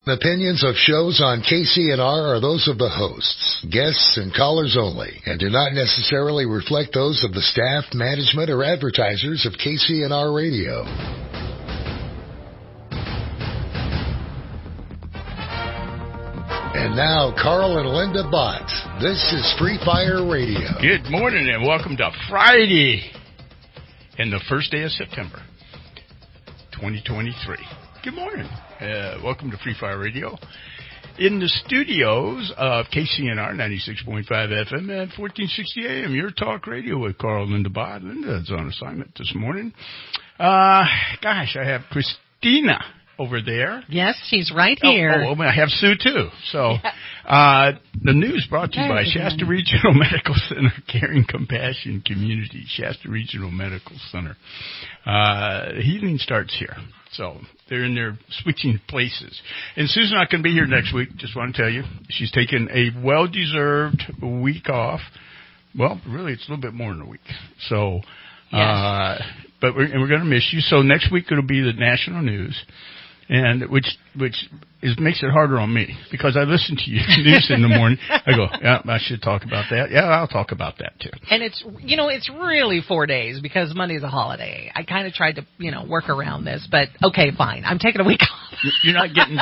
The opinions of shows on KCNR are those of the hosts, guests, and callers only, and do not necessarily reflect those of the staff, management, or advertisers of KCNR Radio. And now, Carl and Linda Bott. This is Free Fire Radio. Good morning and welcome to Friday and the first day of September, 2023. Good morning. Welcome to Free Fire Radio. In the studios of KCNR 96.5 FM and 1460 AM, your talk radio with Carl and Linda Bott. Linda's on assignment this morning. I have Christina over there. Yes, she's right here. Oh, I have Sue too. So, the news brought to you by Shasta Regional Medical Center, Caring Compassion Community, Shasta Regional Medical Center. Healing starts here. So they're in there switching places. And Sue's not going to be here next week. Just want to tell you, she's taken a well-deserved week off. Well, really, it's a little bit more than a week. So, yes. But we're going to miss you. So next week it'll be the national news. And which makes it harder on me because I listen to you news in the morning. I go, yeah, I should talk about that. Yeah, I'll talk about that too. And it's really 4 days because Monday's a holiday. I kind of tried to, work around this, but okay, fine. I'm taking a week off. You're not getting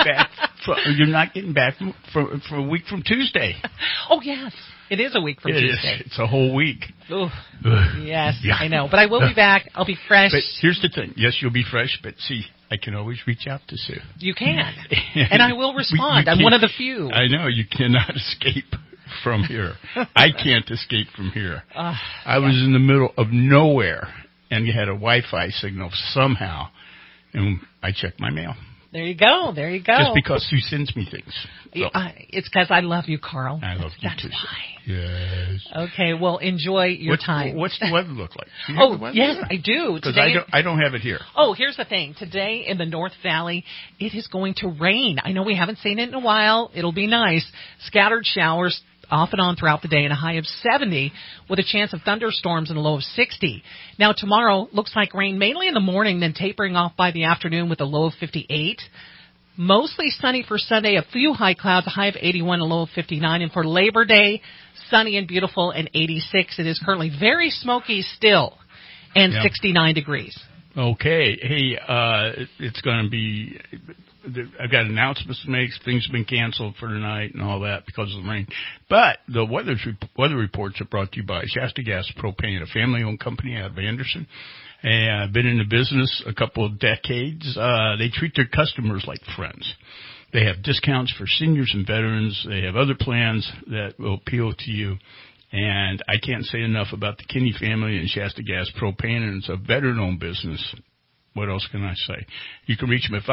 back from a week from Tuesday. Oh yes. It is a week from Tuesday. It's a whole week. Ooh. Yes, yeah. I know. But I will be back. I'll be fresh. But here's the thing. Yes, you'll be fresh, but see, I can always reach out to Sue. You can. And I will respond. I'm one of the few. I know. You cannot escape from here. I can't escape from here. I was in the middle of nowhere and had a Wi-Fi signal somehow, and I checked my mail. There you go. Just because Sue sends me things. So. It's because I love you, Carl. I love you too. Why. Yes. Okay, well, enjoy your time. What's the weather look like? Yes, I do. Because I don't have it here. Oh, here's the thing. Today in the North Valley, it is going to rain. I know we haven't seen it in a while. It'll be nice. Scattered showers off and on throughout the day and a high of 70 with a chance of thunderstorms and a low of 60. Now, tomorrow looks like rain mainly in the morning, then tapering off by the afternoon with a low of 58. Mostly sunny for Sunday, a few high clouds, a high of 81, a low of 59. And for Labor Day, sunny and beautiful and 86. It is currently very smoky still and 69 degrees. Okay. Hey, it's going to be... I've got announcements to make. Things have been canceled for tonight and all that because of the rain. But the weather reports are brought to you by Shasta Gas Propane, a family-owned company out of Anderson. And I've been in the business a couple of decades. They treat their customers like friends. They have discounts for seniors and veterans. They have other plans that will appeal to you. And I can't say enough about the Kinney family and Shasta Gas Propane, and it's a veteran-owned business. What else can I say? You can reach them at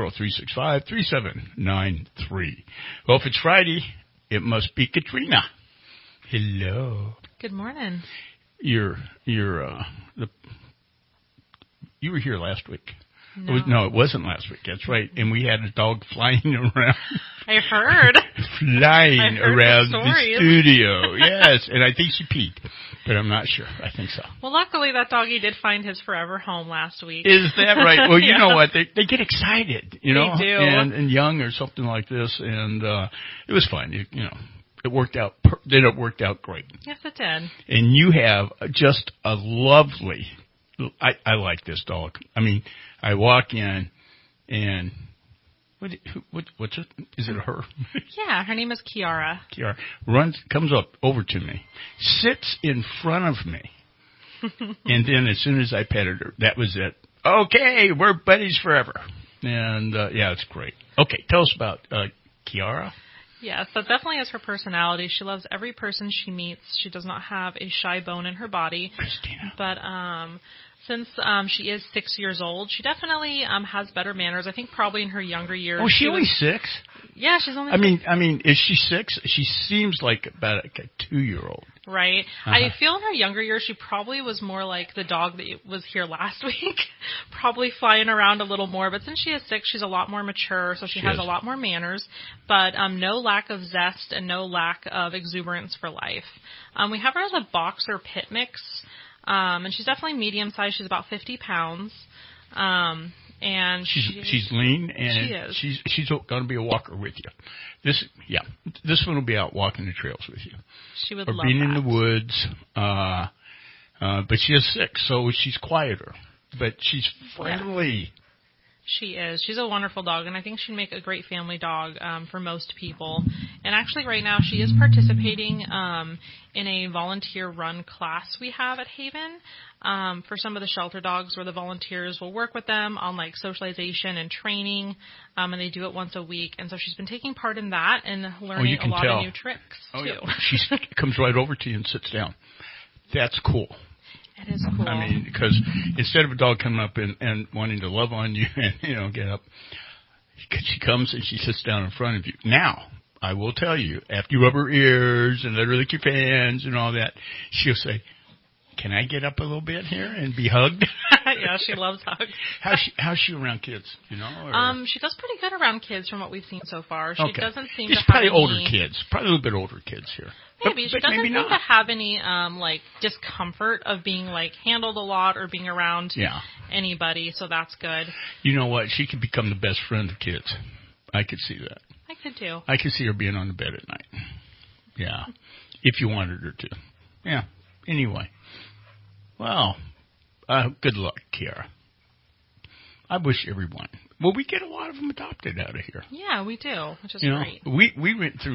530-365-3793. Well, if it's Friday, it must be Katrina. Hello. Good morning. You were here last week. No. It wasn't last week. That's right. And we had a dog flying around. I heard. Flying around the studio. Yes. And I think she peed. But I'm not sure. I think so. Well, luckily that doggy did find his forever home last week. Is that right? Well, you know what? They get excited, They do. And young or something like this. And it was fun. It worked out. It worked out great. Yes, it did. And you have just a lovely... I like this dog. I mean, I walk in and what's it? Is it her? Yeah, her name is Kiara. Kiara comes up over to me, sits in front of me, and then as soon as I petted her, that was it. Okay, we're buddies forever. And it's great. Okay, tell us about Kiara. Yeah, so definitely has her personality. She loves every person she meets. She does not have a shy bone in her body. Christina. But since she is 6 years old, she definitely has better manners. I think probably in her younger years. Oh, she only 6? Yeah, she's only. I mean, is she 6? She seems like about a 2-year-old. Right. I feel in her younger years she probably was more like the dog that was here last week, probably flying around a little more. But since she is 6, she's a lot more mature, so she has a lot more manners. But no lack of zest and no lack of exuberance for life. We have her as a boxer pit mix, and she's definitely medium sized. She's about 50 pounds. And she's lean, and she is. she's going to be a walker with you. This one will be out walking the trails with you. She would or love being that. in the woods. But she is sick, so she's quieter. But she's friendly. She is. She's a wonderful dog, and I think she'd make a great family dog for most people. And actually, right now, she is participating in a volunteer-run class we have at Haven for some of the shelter dogs, where the volunteers will work with them on like socialization and training, and they do it once a week. And so she's been taking part in that and learning a lot of new tricks too. Yeah. She comes right over to you and sits down. That's cool. It is cool. I mean, because instead of a dog coming up and wanting to love on you and, get up, she comes and she sits down in front of you. Now, I will tell you, after you rub her ears and let her lick your fans and all that, she'll say, "Can I get up a little bit here and be hugged?" Yeah, she loves hugs. How's she around kids, Or? She does pretty good around kids from what we've seen so far. She doesn't seem it's to have probably any... older kids. Probably a little bit older kids here. Maybe. She doesn't maybe seem not. to have any, discomfort of being, handled a lot or being around anybody, so that's good. You know what? She could become the best friend of kids. I could see that. I could, too. I could see her being on the bed at night. Yeah. If you wanted her to. Yeah. Anyway. Well, good luck, Kiara. I wish everyone. Well, we get a lot of them adopted out of here. Yeah, we do, which is great. We went through,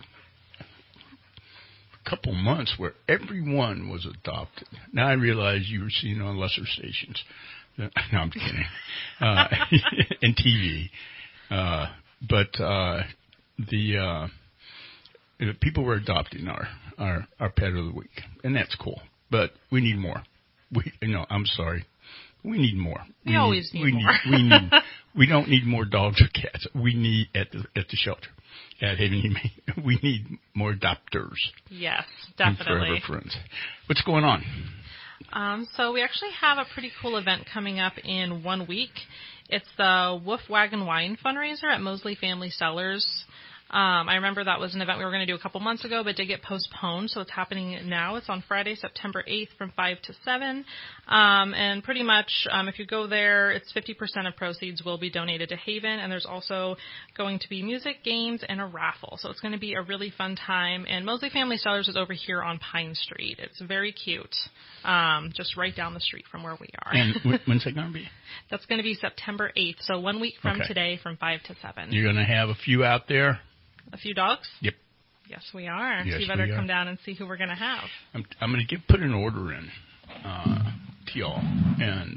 couple months where everyone was adopted. Now I realize you were seen on lesser stations. No, I'm kidding. And TV. But the people were adopting our pet of the week. And that's cool. But we need more. I'm sorry. We need more. We always need more. We don't need more dogs or cats. We need at the shelter. At Haven Humane, we need more adopters. Yes, definitely. And forever friends. What's going on? So we actually have a pretty cool event coming up in 1 week. It's the Wolf Wagon Wine fundraiser at Mosley Family Cellars. I remember that was an event we were going to do a couple months ago, but did get postponed, so it's happening now. It's on Friday, September 8th from 5 to 7. And pretty much, if you go there, it's 50% of proceeds will be donated to Haven, and there's also going to be music, games, and a raffle. So it's going to be a really fun time. And Mosley Family Cellars is over here on Pine Street. It's very cute, just right down the street from where we are. And when's that going to be? That's going to be September 8th, so 1 week from today from 5 to 7. You're going to have a few out there? A few dogs? Yep. Yes, we are. Yes, so you better come down and see who we're going to have. I'm going to put an order in to y'all, and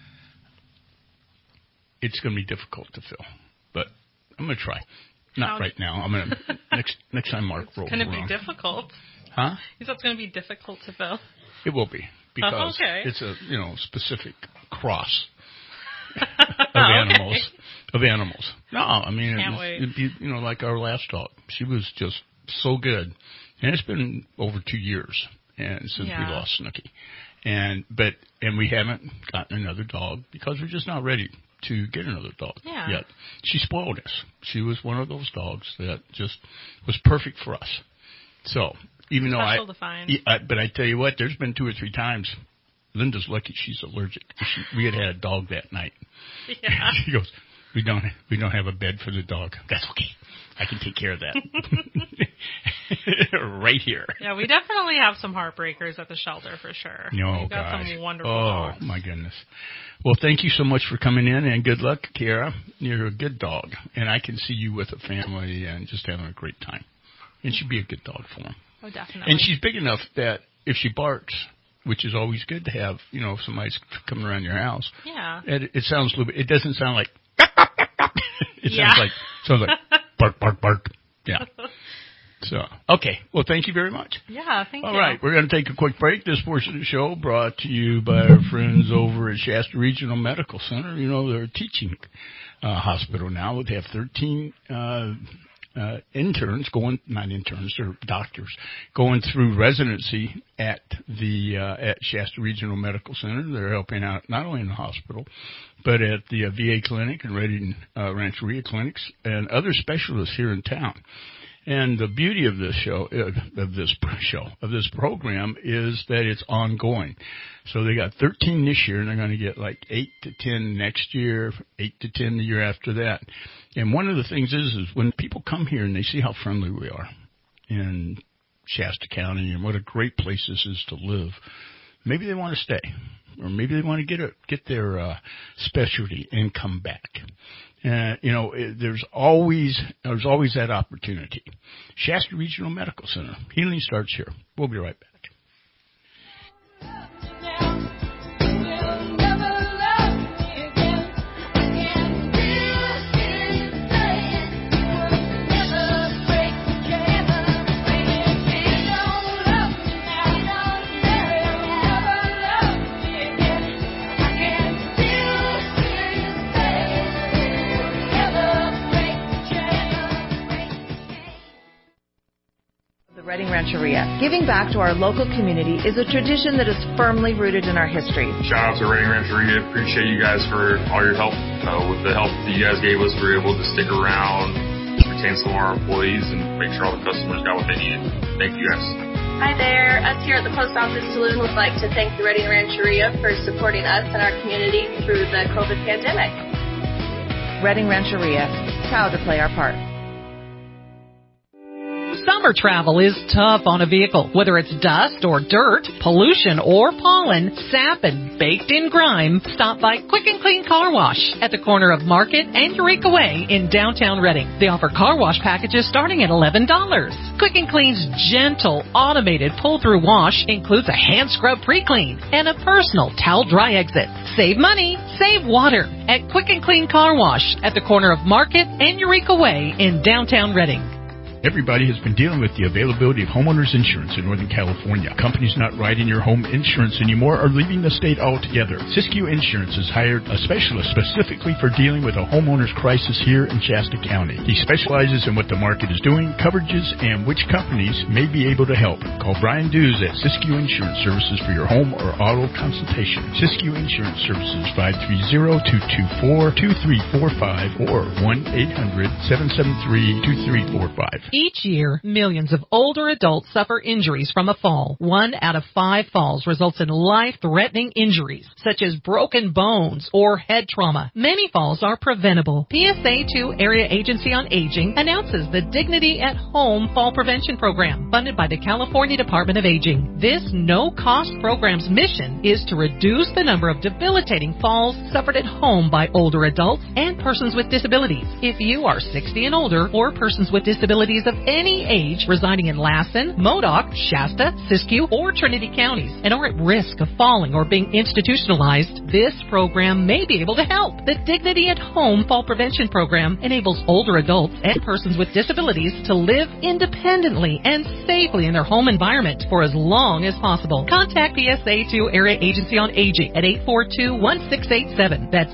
it's going to be difficult to fill, but I'm going to try. Not right now. I'm going to next time Mark rolls around. It's going to be difficult. Huh? You said it's going to be difficult to fill. It will be because it's a specific cross. Of animals. No, I mean, it'd be, like our last dog. She was just so good. And it's been over 2 years since we lost Snooki. And we haven't gotten another dog because we're just not ready to get another dog yet. She spoiled us. She was one of those dogs that just was perfect for us. So, even Special to find. But I tell you what, there's been 2 or 3 times. Linda's lucky she's allergic. We had a dog that night. Yeah. She goes, we don't have a bed for the dog. That's okay. I can take care of that. Right here. Yeah, we definitely have some heartbreakers at the shelter for sure. We've got some wonderful dogs. Oh, my goodness. Well, thank you so much for coming in, and good luck, Kiara. You're a good dog, and I can see you with a family and just having a great time. And she'd be a good dog for them. Oh, definitely. And she's big enough that if she barks, which is always good to have, if somebody's coming around your house. Yeah. It sounds a little bit, it doesn't sound like, it sounds like bark, bark, bark. Yeah. So, okay. Well, thank you very much. Yeah, thank you. All right. We're going to take a quick break. This portion of the show brought to you by our friends over at Shasta Regional Medical Center. They're a teaching hospital now. They have 13 interns they're doctors going through residency at Shasta Regional Medical Center. They're helping out not only in the hospital, but at the VA clinic and Redding Rancheria clinics and other specialists here in town. And the beauty of this program is that it's ongoing. So they got 13 this year, and they're going to get like 8 to 10 next year, 8 to 10 the year after that. And one of the things is when people come here and they see how friendly we are in Shasta County and what a great place this is to live, maybe they want to stay, or maybe they want to get their specialty and come back. There's always that opportunity. Shasta Regional Medical Center. Healing starts here. We'll be right back. Redding Rancheria. Giving back to our local community is a tradition that is firmly rooted in our history. Shout out to Redding Rancheria. Appreciate you guys for all your help. With the help that you guys gave us, we were able to stick around, retain some of our employees, and make sure all the customers got what they needed. Thank you guys. Hi there. Us here at the Post Office Saloon would like to thank the Redding Rancheria for supporting us and our community through the COVID pandemic. Redding Rancheria, proud to play our part. Summer travel is tough on a vehicle. Whether it's dust or dirt, pollution or pollen, sap and baked-in grime, stop by Quick and Clean Car Wash at the corner of Market and Eureka Way in downtown Redding. They offer car wash packages starting at $11. Quick and Clean's gentle, automated pull-through wash includes a hand scrub pre-clean and a personal towel dry exit. Save money, save water at Quick and Clean Car Wash at the corner of Market and Eureka Way in downtown Redding. Everybody has been dealing with the availability of homeowners insurance in Northern California. Companies not writing your home insurance anymore are leaving the state altogether. Siskiyou Insurance has hired a specialist specifically for dealing with a homeowner's crisis here in Shasta County. He specializes in what the market is doing, coverages, and which companies may be able to help. Call Brian Dews at Siskiyou Insurance Services for your home or auto consultation. Siskiyou Insurance Services, 530-224-2345 or 1-800-773-2345. Each year, millions of older adults suffer injuries from a fall. 1 out of 5 falls results in life-threatening injuries, such as broken bones or head trauma. Many falls are preventable. PSA2 Area Agency on Aging announces the Dignity at Home Fall Prevention Program, funded by the California Department of Aging. This no-cost program's mission is to reduce the number of debilitating falls suffered at home by older adults and persons with disabilities. If you are 60 and older or persons with disabilities of any age residing in Lassen, Modoc, Shasta, Siskiyou, or Trinity counties and are at risk of falling or being institutionalized, this program may be able to help. The Dignity at Home Fall Prevention Program enables older adults and persons with disabilities to live independently and safely in their home environment for as long as possible. Contact PSA2 Area Agency on Aging at 842-1687. That's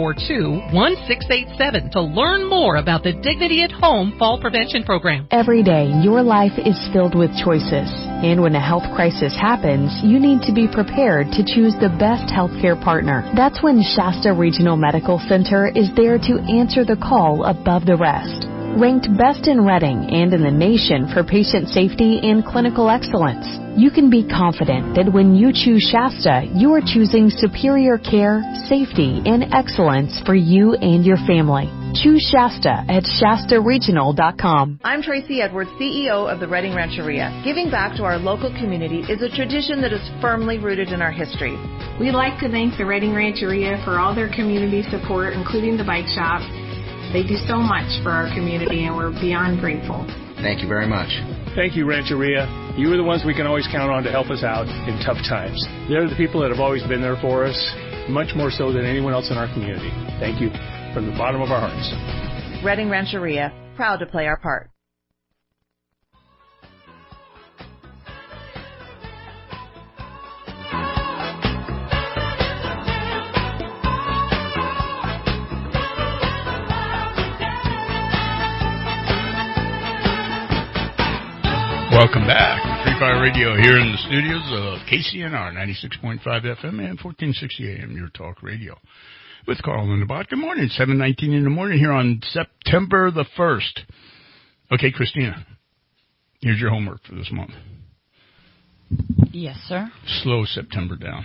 842-1687 to learn more about the Dignity at Home Fall Prevention Program. Every day, your life is filled with choices. And when a health crisis happens, you need to be prepared to choose the best healthcare partner. That's when Shasta Regional Medical Center is there to answer the call above the rest. Ranked best in Redding and in the nation for patient safety and clinical excellence, you can be confident that when you choose Shasta, you are choosing superior care, safety, and excellence for you and your family. Choose Shasta at ShastaRegional.com. I'm Tracy Edwards, CEO of the Redding Rancheria. Giving back to our local community is a tradition that is firmly rooted in our history. We'd like to thank the Redding Rancheria for all their community support, including the bike shop. They do so much for our community, and we're beyond grateful. Thank you very much. Thank you, Rancheria. You are the ones we can always count on to help us out in tough times. They're the people that have always been there for us, much more so than anyone else in our community. Thank you from the bottom of our hearts. Redding Rancheria, proud to play our part. Welcome back. Free Fire Radio here in the studios of KCNR 96.5 FM and 1460 AM, your talk radio. With Carl Lindebach. Good morning. 7:19 in the morning here on September the 1st. Okay, Christina, Here's your homework for this month. Yes, sir. Slow September down.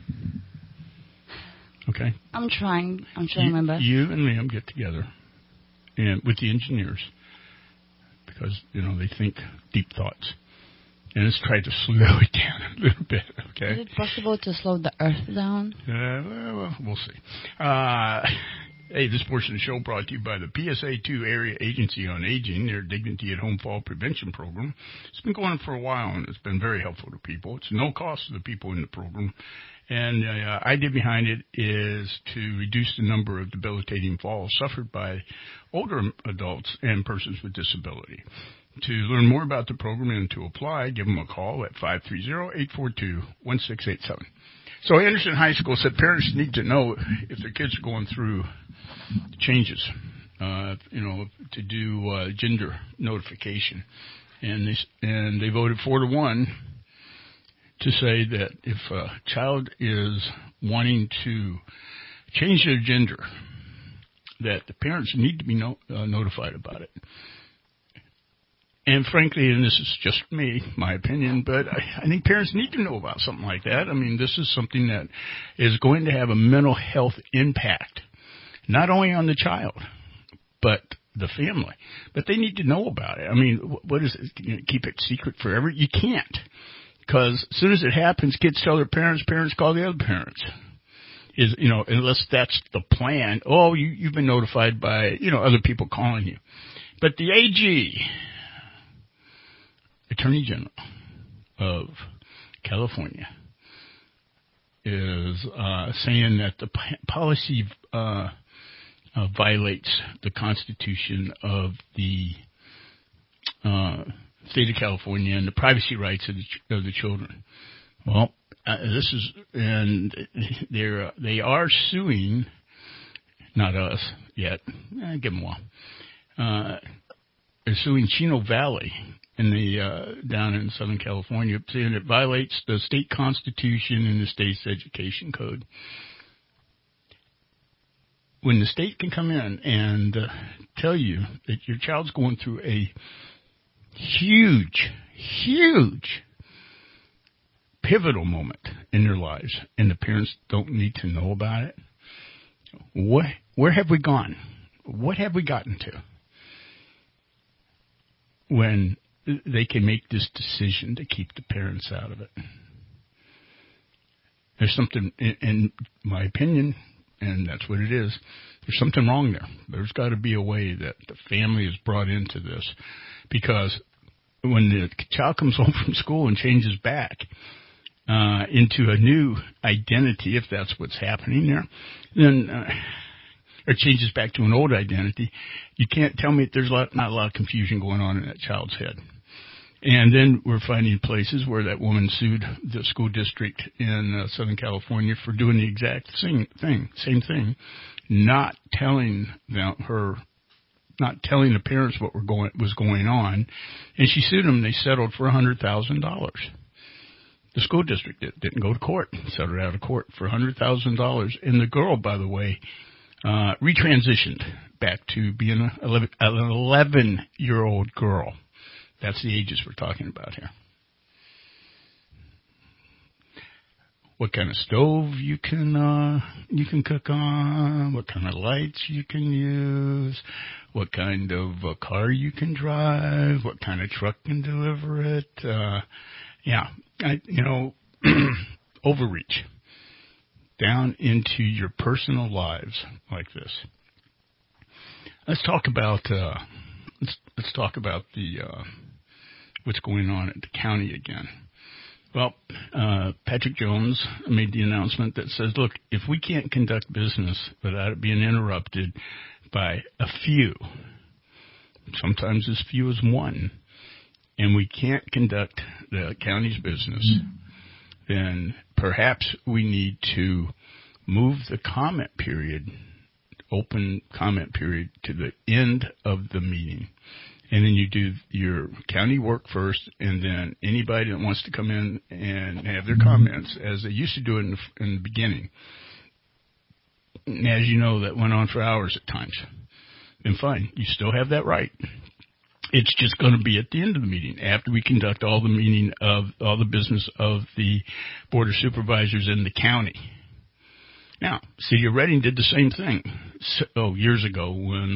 Okay? I'm trying my best. You and Liam get together and with the engineers because, they think deep thoughts. And let's try to slow it down a little bit, okay? Is it possible to slow the earth down? Well, we'll see. Hey, this portion of the show brought to you by the PSA2 Area Agency on Aging, their Dignity at Home Fall Prevention Program. It's been going on for a while, and it's been very helpful to people. It's no cost to the people in the program. And the idea behind it is to reduce the number of debilitating falls suffered by older adults and persons with disability. To learn more about the program and to apply, give them a call at 530-842-1687. So Anderson High School said parents need to know if their kids are going through changes, to do gender notification. And they voted 4-1 to say that if a child is wanting to change their gender, that the parents need to be notified about it. And frankly, and this is just me, my opinion, but I think parents need to know about something like that. I mean, this is something that is going to have a mental health impact, not only on the child, but the family. But they need to know about it. I mean, what is it? Keep it secret forever? You can't. Because as soon as it happens, kids tell their parents, parents call the other parents. Unless that's the plan. Oh, you've been notified by, other people calling you. But the AG, Attorney General of California, is saying that the policy violates the Constitution of the state of California and the privacy rights of the children. Well, they are suing, not us yet. Give them a while. They're suing Chino Valley down in Southern California, saying it violates the state constitution and the state's education code. When the state can come in and tell you that your child's going through a huge pivotal moment in their lives and the parents don't need to know about it, where have we gone? What have we gotten to when they can make this decision to keep the parents out of it? There's something, in my opinion, and that's what it is, there's something wrong there. There's got to be a way that the family is brought into this, because when the child comes home from school and changes back into a new identity, if that's what's happening there, then or changes back to an old identity, you can't tell me that there's not a lot of confusion going on in that child's head. And then we're finding places where that woman sued the school district in Southern California for doing the exact same thing, not telling the parents what was going on, and she sued them. They settled for $100,000. The school district didn't go to court, settled out of court for $100,000, and the girl, by the way, retransitioned back to being an 11-year-old girl. That's the ages we're talking about here. What kind of stove you can cook on, what kind of lights you can use, what kind of car you can drive, what kind of truck can deliver it. Overreach down into your personal lives like this. Let's talk about the what's going on at the county again. Well, Patrick Jones made the announcement that says, look, if we can't conduct business without it being interrupted by a few, sometimes as few as one, and we can't conduct the county's business, then perhaps we need to move the open comment period, to the end of the meeting. And then you do your county work first, and then anybody that wants to come in and have their comments, as they used to do it in the beginning. And as you know, that went on for hours at times. And fine, you still have that right. It's just going to be at the end of the meeting, after we conduct all the business of the Board of Supervisors in the county. Now, City of Reading did the same thing years ago when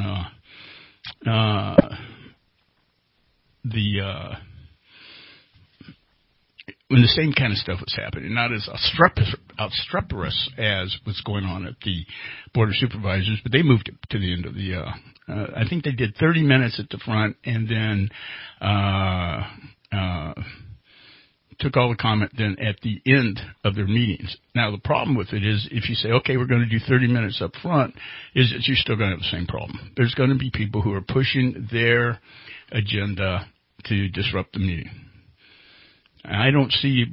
when the same kind of stuff was happening, not as obstreperous as what's going on at the Board of Supervisors, but they moved it to the end of the, I think they did 30 minutes at the front and then took all the comment then at the end of their meetings. Now, the problem with it is if you say, okay, we're going to do 30 minutes up front, is that you're still going to have the same problem. There's going to be people who are pushing their agenda to disrupt the meeting. I don't see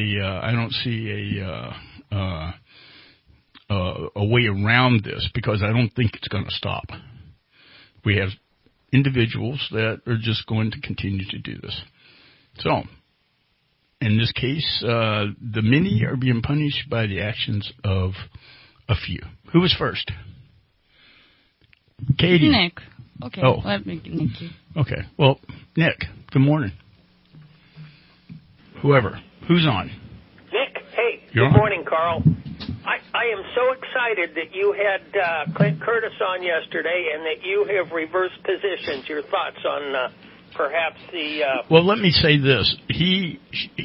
a way around this because I don't think it's going to stop. We have individuals that are just going to continue to do this. So, in this case, the many are being punished by the actions of a few. Who was first? Katie. Nick. Okay. Oh. Let me Nick you. Okay. Well, Nick, good morning. Whoever. Who's on? Nick, hey. You're good on. morning, Carl. I am so excited that you had Clint Curtis on yesterday and that you have reversed positions. Your thoughts on perhaps the... Well, let me say this. He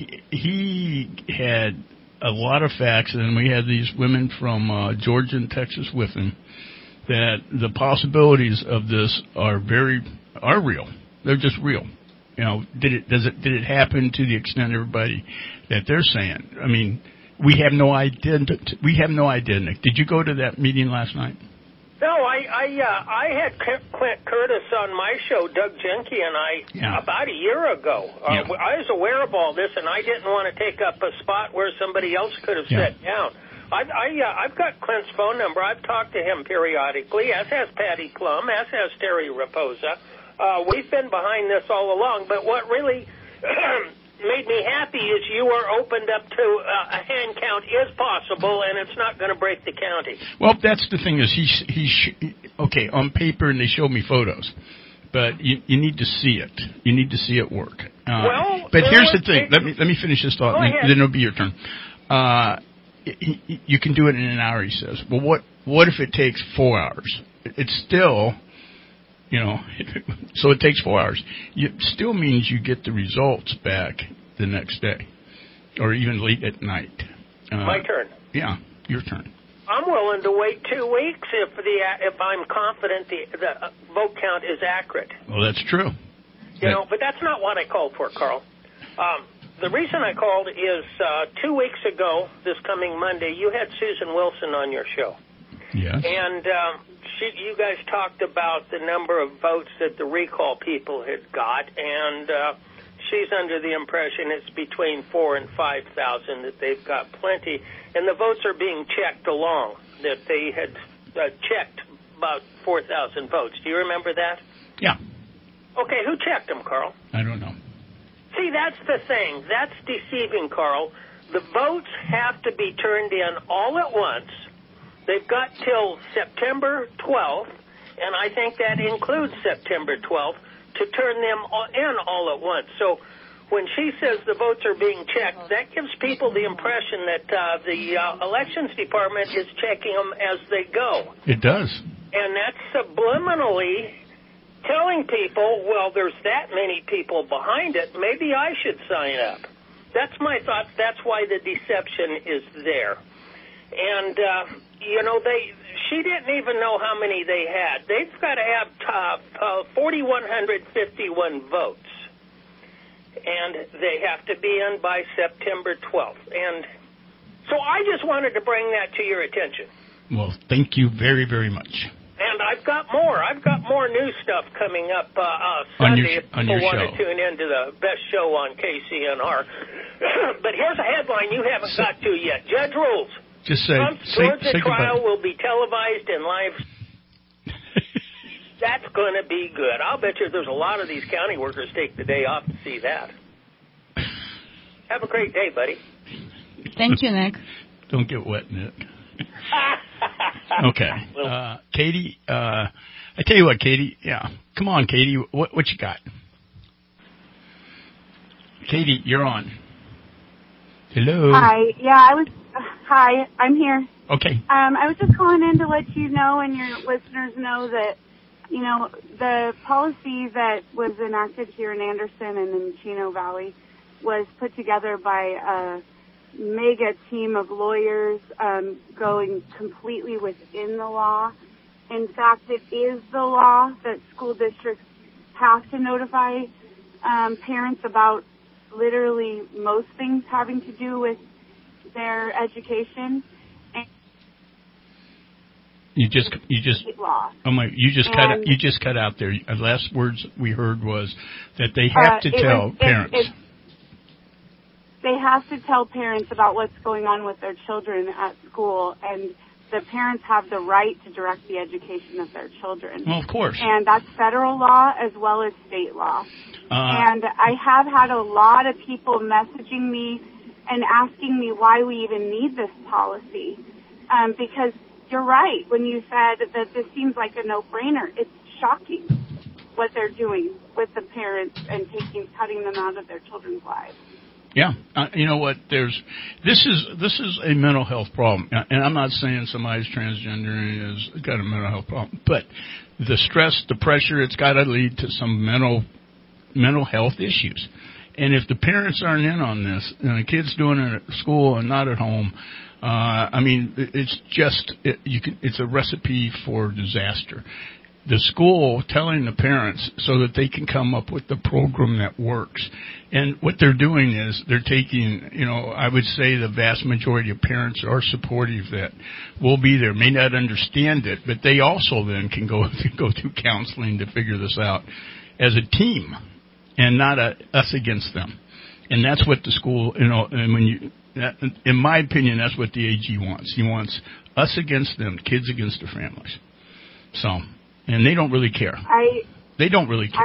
had a lot of facts, and we had these women from Georgia and Texas with him, that the possibilities of this are real. They're just real. You know, did it happen to the extent everybody that they're saying? I mean, we have no idea. Nick, did you go to that meeting last night? No, I had Clint Curtis on my show, Doug Jenke and I, about a year ago. I was aware of all this, and I didn't want to take up a spot where somebody else could have sat down. I've got Clint's phone number. I've talked to him periodically, as has Patty Plum, as has Terry Raposa. We've been behind this all along, but what really made me happy is you are opened up to a hand count is possible, and it's not going to break the county. Well, that's the thing is okay, on paper, and they showed me photos, but you need to see it. You need to see it work. But here's the thing. Let me finish this thought, and then it'll be your turn. You can do it in an hour, he says. Well, what if it takes 4 hours? It's still... You know, so it takes 4 hours. It still means you get the results back the next day, or even late at night. My turn. Yeah, your turn. I'm willing to wait 2 weeks if I'm confident the vote count is accurate. Well, that's true. You know, but that's not what I called for, Carl. The reason I called is 2 weeks ago, this coming Monday, you had Susan Wilson on your show. Yes. And you guys talked about the number of votes that the recall people had got, and she's under the impression it's between 4,000 and 5,000, that they've got plenty, and the votes are being checked along, that they had checked about 4,000 votes. Do you remember that? Yeah. Okay, who checked them, Carl? I don't know. See, that's the thing. That's deceiving, Carl. The votes have to be turned in all at once. They've got till September 12th, and I think that includes September 12th, to turn them in all at once. So when she says the votes are being checked, that gives people the impression that the elections department is checking them as they go. It does. And that's subliminally telling people, well, there's that many people behind it, maybe I should sign up. That's my thought. That's why the deception is there. And, you know, she didn't even know how many they had. They've got to have 4,151 votes. And they have to be in by September 12th. And so I just wanted to bring that to your attention. Well, thank you very, very much. And I've got more. I've got more new stuff coming up Sunday if people want to tune into the best show on KCNR. But here's a headline you haven't got to yet. Judge rules. Just say, Trump's Georgia trial will be televised in live. That's going to be good. I'll bet you there's a lot of these county workers take the day off to see that. Have a great day, buddy. Thank you, Nick. Don't get wet, Nick. Okay. Katie, I tell you what, Katie. Yeah. Come on, Katie. What you got? Katie, you're on. Hello. Hi. Yeah, hi, I'm here. Okay. I was just calling in to let you know and your listeners know that, the policy that was enacted here in Anderson and in Chino Valley was put together by a mega team of lawyers going completely within the law. In fact, it is the law that school districts have to notify parents about literally most things having to do with their education. You just cut out there. The last words we heard was that they have to tell parents. They have to tell parents about what's going on with their children at school, and the parents have the right to direct the education of their children. Well, of course. And that's federal law as well as state law. And I have had a lot of people messaging me and asking me why we even need this policy. Because you're right when you said that this seems like a no-brainer. It's shocking what they're doing with the parents and cutting them out of their children's lives. Yeah, you know what? This is a mental health problem, and I'm not saying somebody's transgender and has got a mental health problem, but the stress, the pressure, it's got to lead to some mental health issues. And if the parents aren't in on this, and the kid's doing it at school and not at home, it's a recipe for disaster. The school telling the parents so that they can come up with the program that works. And what they're doing is they're taking, I would say the vast majority of parents are supportive that we'll be there, may not understand it, but they also then can go through counseling to figure this out as a team and not us against them. And that's what the school, and in my opinion, that's what the AG wants. He wants us against them, kids against their families. So, and they don't really care. They don't really care.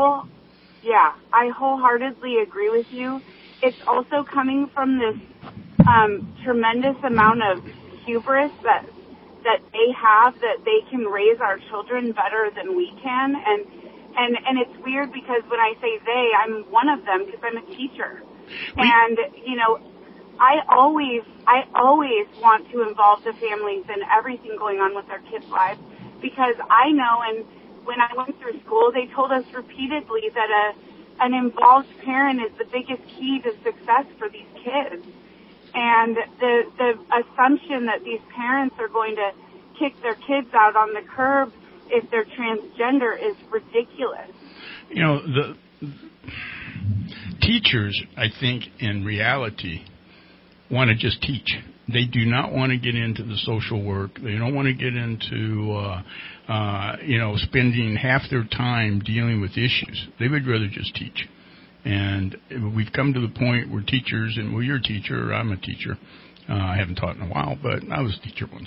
I wholeheartedly agree with you. It's also coming from this tremendous amount of hubris that they have, that they can raise our children better than we can. And it's weird because when I say they, I'm one of them because I'm a teacher. And, I always want to involve the families in everything going on with their kids' lives, because I know, and when I went through school, they told us repeatedly that an involved parent is the biggest key to success for these kids. And the assumption that these parents are going to kick their kids out on the curb if they're transgender is ridiculous. The teachers, I think, in reality, want to just teach. They do not want to get into the social work. They don't want to get into, spending half their time dealing with issues. They would rather just teach. And we've come to the point where teachers, and you're a teacher, I'm a teacher. I haven't taught in a while, but I was a teacher once.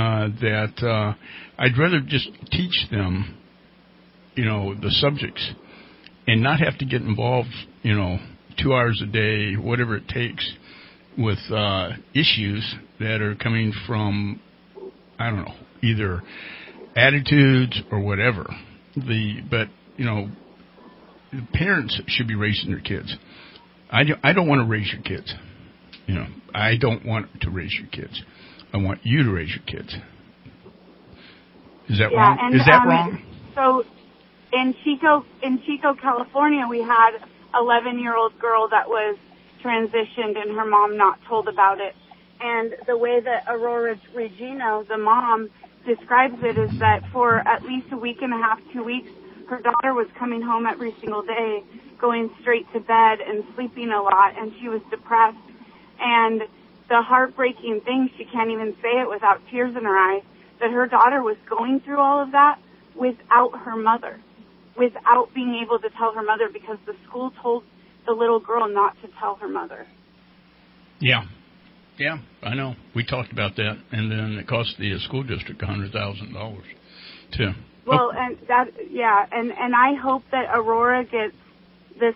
I'd rather just teach them, the subjects and not have to get involved, 2 hours a day, whatever it takes, with issues that are coming from, I don't know, either attitudes or whatever. But the parents should be raising their kids. I don't want to raise your kids. I don't want to raise your kids. I want you to raise your kids. Is that wrong? And, is that wrong? So in Chico, California, we had an 11-year-old girl that was transitioned and her mom not told about it. And the way that Aurora Regino, the mom, describes it is that for at least a week and a half, 2 weeks, her daughter was coming home every single day, going straight to bed and sleeping a lot, and she was depressed. And the heartbreaking thing, she can't even say it without tears in her eyes, that her daughter was going through all of that without her mother, without being able to tell her mother, because the school told the little girl not to tell her mother. Yeah, I know. We talked about that, and then it cost the school district $100,000 too. Well, and I hope that Aurora gets the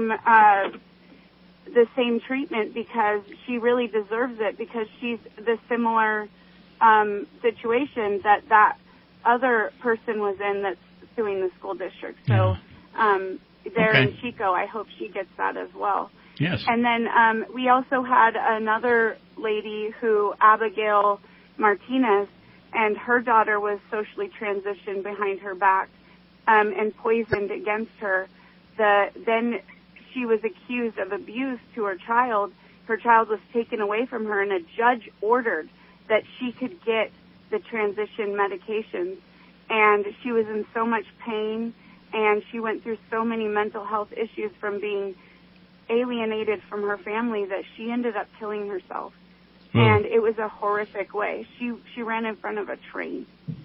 same treatment, because she really deserves it, because she's the similar situation that other person was in that's suing the school district. So there in Chico. I hope she gets that as well. Yes. And then we also had another lady Abigail Martinez, and her daughter was socially transitioned behind her back and poisoned against her. Then she was accused of abuse to her child. Her child was taken away from her, and a judge ordered that she could get the transition medications. And she was in so much pain, and she went through so many mental health issues from being alienated from her family that she ended up killing herself. And it was a horrific way. She ran in front of a train.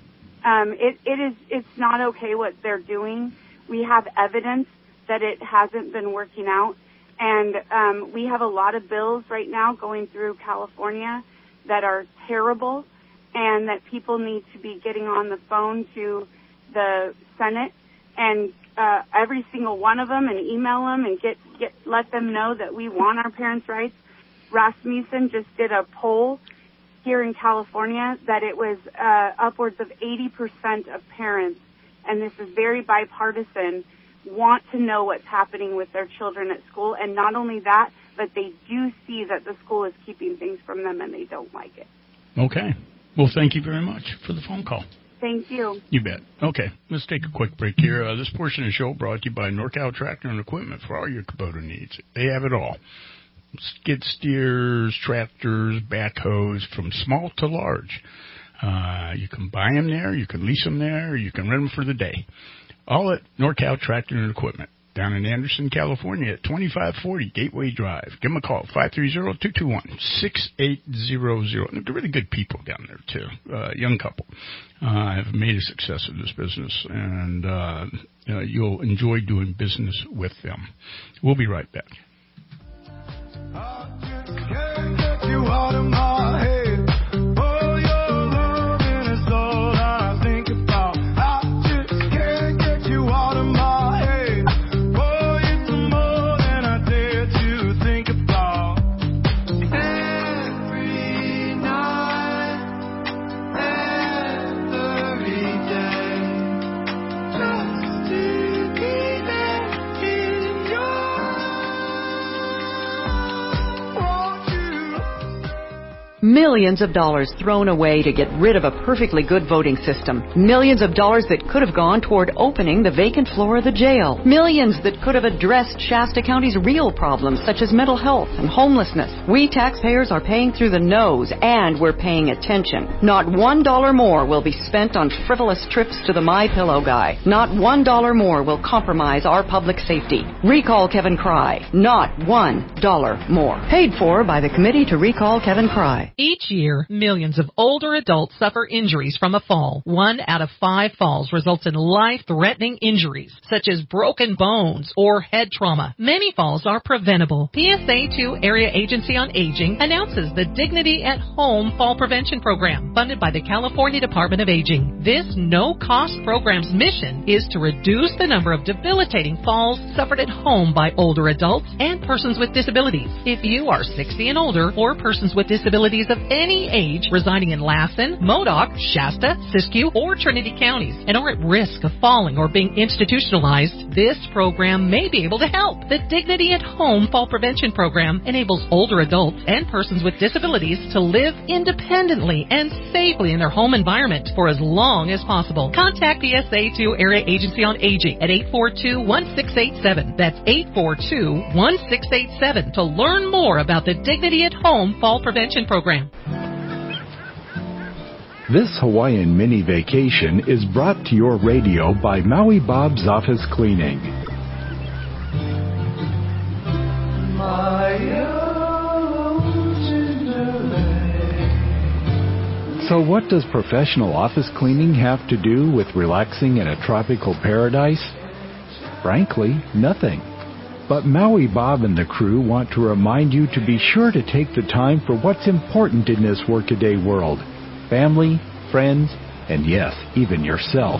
It's not okay what they're doing. We have evidence that it hasn't been working out. And we have a lot of bills right now going through California that are terrible, and that people need to be getting on the phone to the Senate and every single one of them and email them and let them know that we want our parents' rights. Rasmussen just did a poll here in California that it was upwards of 80% of parents, and this is very bipartisan, want to know what's happening with their children at school. And not only that, but they do see that the school is keeping things from them and they don't like it. Okay. Well, thank you very much for the phone call. Thank you. You bet. Okay, let's take a quick break here. This portion of the show brought to you by NorCal Tractor and Equipment for all your Kubota needs. They have it all. Skid steers, tractors, backhoes, from small to large. You can buy them there, you can lease them there, or you can rent them for the day. All at NorCal Tractor and Equipment, down in Anderson, California, at 2540 Gateway Drive. Give them a call, 530-221-6800. They're really good people down there, too. Young couple. Have made a success of this business, and you'll enjoy doing business with them. We'll be right back. Can't get you out of my head. Oh, your loving is all I think about. I just can't get you out of my head. Oh, it's more than I dare to think about. Every night, every day, just to keep it in your Millions of dollars thrown away to get rid of a perfectly good voting system. Millions of dollars that could have gone toward opening the vacant floor of the jail. Millions that could have addressed Shasta County's real problems such as mental health and homelessness. We taxpayers are paying through the nose, and we're paying attention. Not $1 more will be spent on frivolous trips to the MyPillow guy. Not $1 more will compromise our public safety. Recall Kevin Cry. Not $1 more. Paid for by the Committee to Recall Kevin Cry. Each year, millions of older adults suffer injuries from a fall. 1 out of 5 falls results in life-threatening injuries, such as broken bones or head trauma. Many falls are preventable. PSA2 Area Agency on Aging announces the Dignity at Home Fall Prevention Program, funded by the California Department of Aging. This no-cost program's mission is to reduce the number of debilitating falls suffered at home by older adults and persons with disabilities. If you are 60 and older or persons with disabilities of any age residing in Lassen, Modoc, Shasta, Siskiyou, or Trinity counties and are at risk of falling or being institutionalized, this program may be able to help. The Dignity at Home Fall Prevention Program enables older adults and persons with disabilities to live independently and safely in their home environment for as long as possible. Contact PSA2 Area Agency on Aging at 842-1687. That's 842-1687 to learn more about the Dignity at Home Fall Prevention Program. This Hawaiian mini vacation is brought to your radio by Maui Bob's Office Cleaning. So what does professional office cleaning have to do with relaxing in a tropical paradise? Frankly, nothing. But Maui Bob and the crew want to remind you to be sure to take the time for what's important in this workaday world. Family, friends, and yes, even yourself.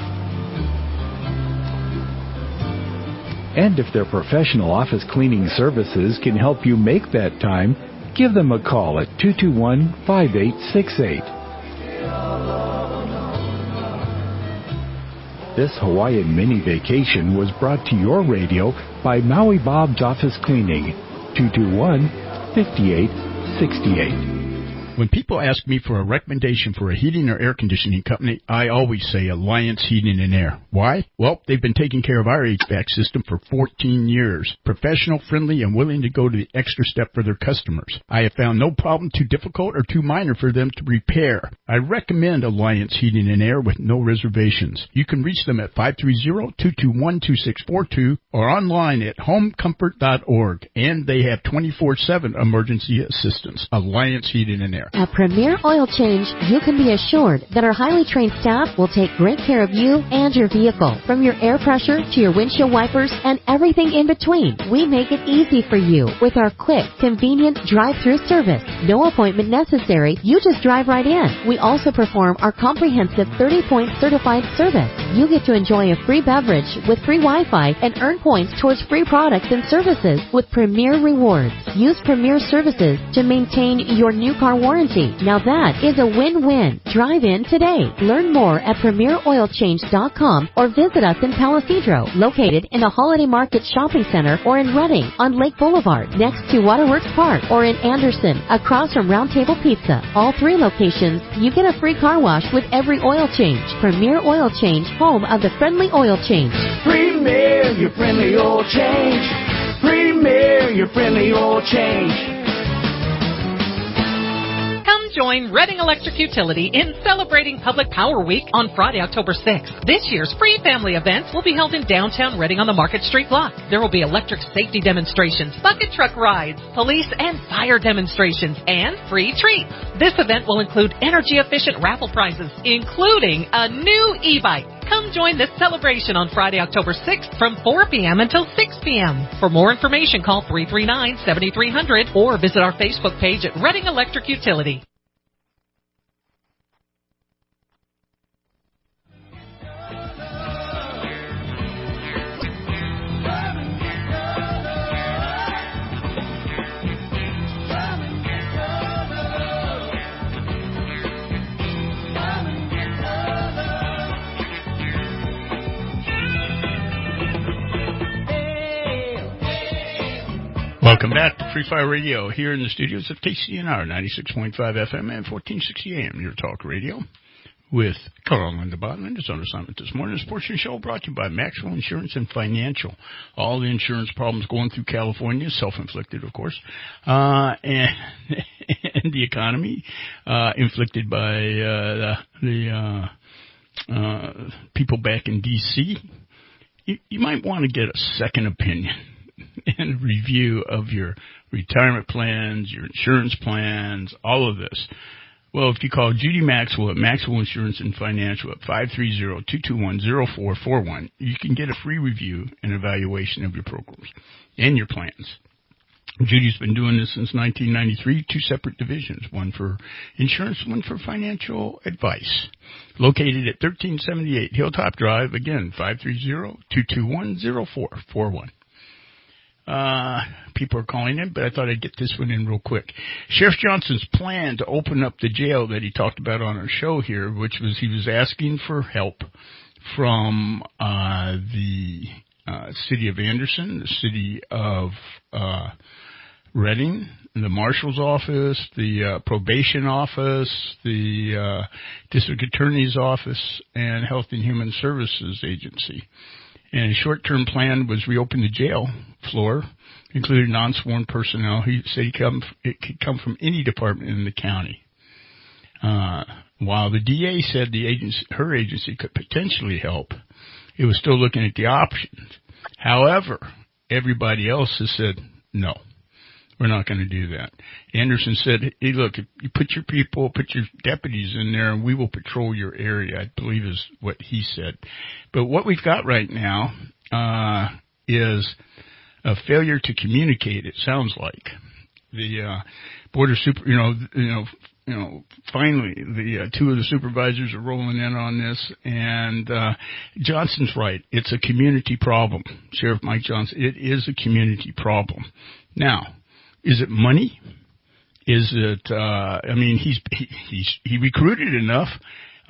And if their professional office cleaning services can help you make that time, give them a call at 221-5868. This Hawaiian mini vacation was brought to your radio by Maui Bob's Office Cleaning, 221-5868. When people ask me for a recommendation for a heating or air conditioning company, I always say Alliance Heating and Air. Why? Well, they've been taking care of our HVAC system for 14 years. Professional, friendly, and willing to go to the extra step for their customers. I have found no problem too difficult or too minor for them to repair. I recommend Alliance Heating and Air with no reservations. You can reach them at 530-221-2642 or online at homecomfort.org. And they have 24/7 emergency assistance. Alliance Heating and Air. At Premier Oil Change, you can be assured that our highly trained staff will take great care of you and your vehicle. From your air pressure to your windshield wipers and everything in between, we make it easy for you with our quick, convenient drive-through service. No appointment necessary. You just drive right in. We also perform our comprehensive 30-point certified service. You get to enjoy a free beverage with free Wi-Fi and earn points towards free products and services with Premier Rewards. Use Premier services to maintain your new car warranty. Now that is a win-win. Drive in today. Learn more at PremierOilChange.com or visit us in Palisadro, located in the Holiday Market Shopping Center, or in Redding on Lake Boulevard next to Waterworks Park, or in Anderson across from Round Table Pizza. All three locations, you get a free car wash with every oil change. Premier Oil Change, home of the friendly oil change. Premier, your friendly oil change. Premier, your friendly oil change. Come join Redding Electric Utility in celebrating Public Power Week on Friday, October 6th. This year's free family events will be held in downtown Redding on the Market Street block. There will be electric safety demonstrations, bucket truck rides, police and fire demonstrations, and free treats. This event will include energy-efficient raffle prizes, including a new e-bike. Come join this celebration on Friday, October 6th from 4 p.m. until 6 p.m. For more information, call 339-7300 or visit our Facebook page at Redding Electric Utility. Welcome back to Free Fire Radio here in the studios of KCNR 96.5 FM and 1460 AM, your talk radio, with Carl Linda Botman. It's on assignment this morning. This portion of the show brought to you by Maxwell Insurance and Financial. All the insurance problems going through California, self-inflicted, of course, and the economy, inflicted by the people back in D.C. You might want to get a second opinion and review of your retirement plans, your insurance plans, all of this. Well, if you call Judy Maxwell at Maxwell Insurance and Financial at 530-221-0441, you can get a free review and evaluation of your programs and your plans. Judy's been doing this since 1993, two separate divisions, one for insurance, one for financial advice. Located at 1378 Hilltop Drive, again, 530-221-0441. People are calling in, but I thought I'd get this one in real quick. Sheriff Johnson's plan to open up the jail that he talked about on our show here, which was he was asking for help from the city of Anderson, the city of Redding, the marshal's office, the probation office, the district attorney's office, and Health and Human Services Agency. And his short-term plan was reopen the jail floor, including non-sworn personnel. He said it could come from any department in the county. While the DA said her agency could potentially help, it was still looking at the options. However, everybody else has said, no, we're not going to do that. Anderson said, hey, look, if you put your people, put your deputies in there, and we will patrol your area, I believe is what he said. But what we've got right now is a failure to communicate, it sounds like. The border finally, the two of the supervisors are rolling in on this, and Johnson's right. It's a community problem. Sheriff Mike Johnson, it is a community problem. Now, is it money? Is it, he recruited enough.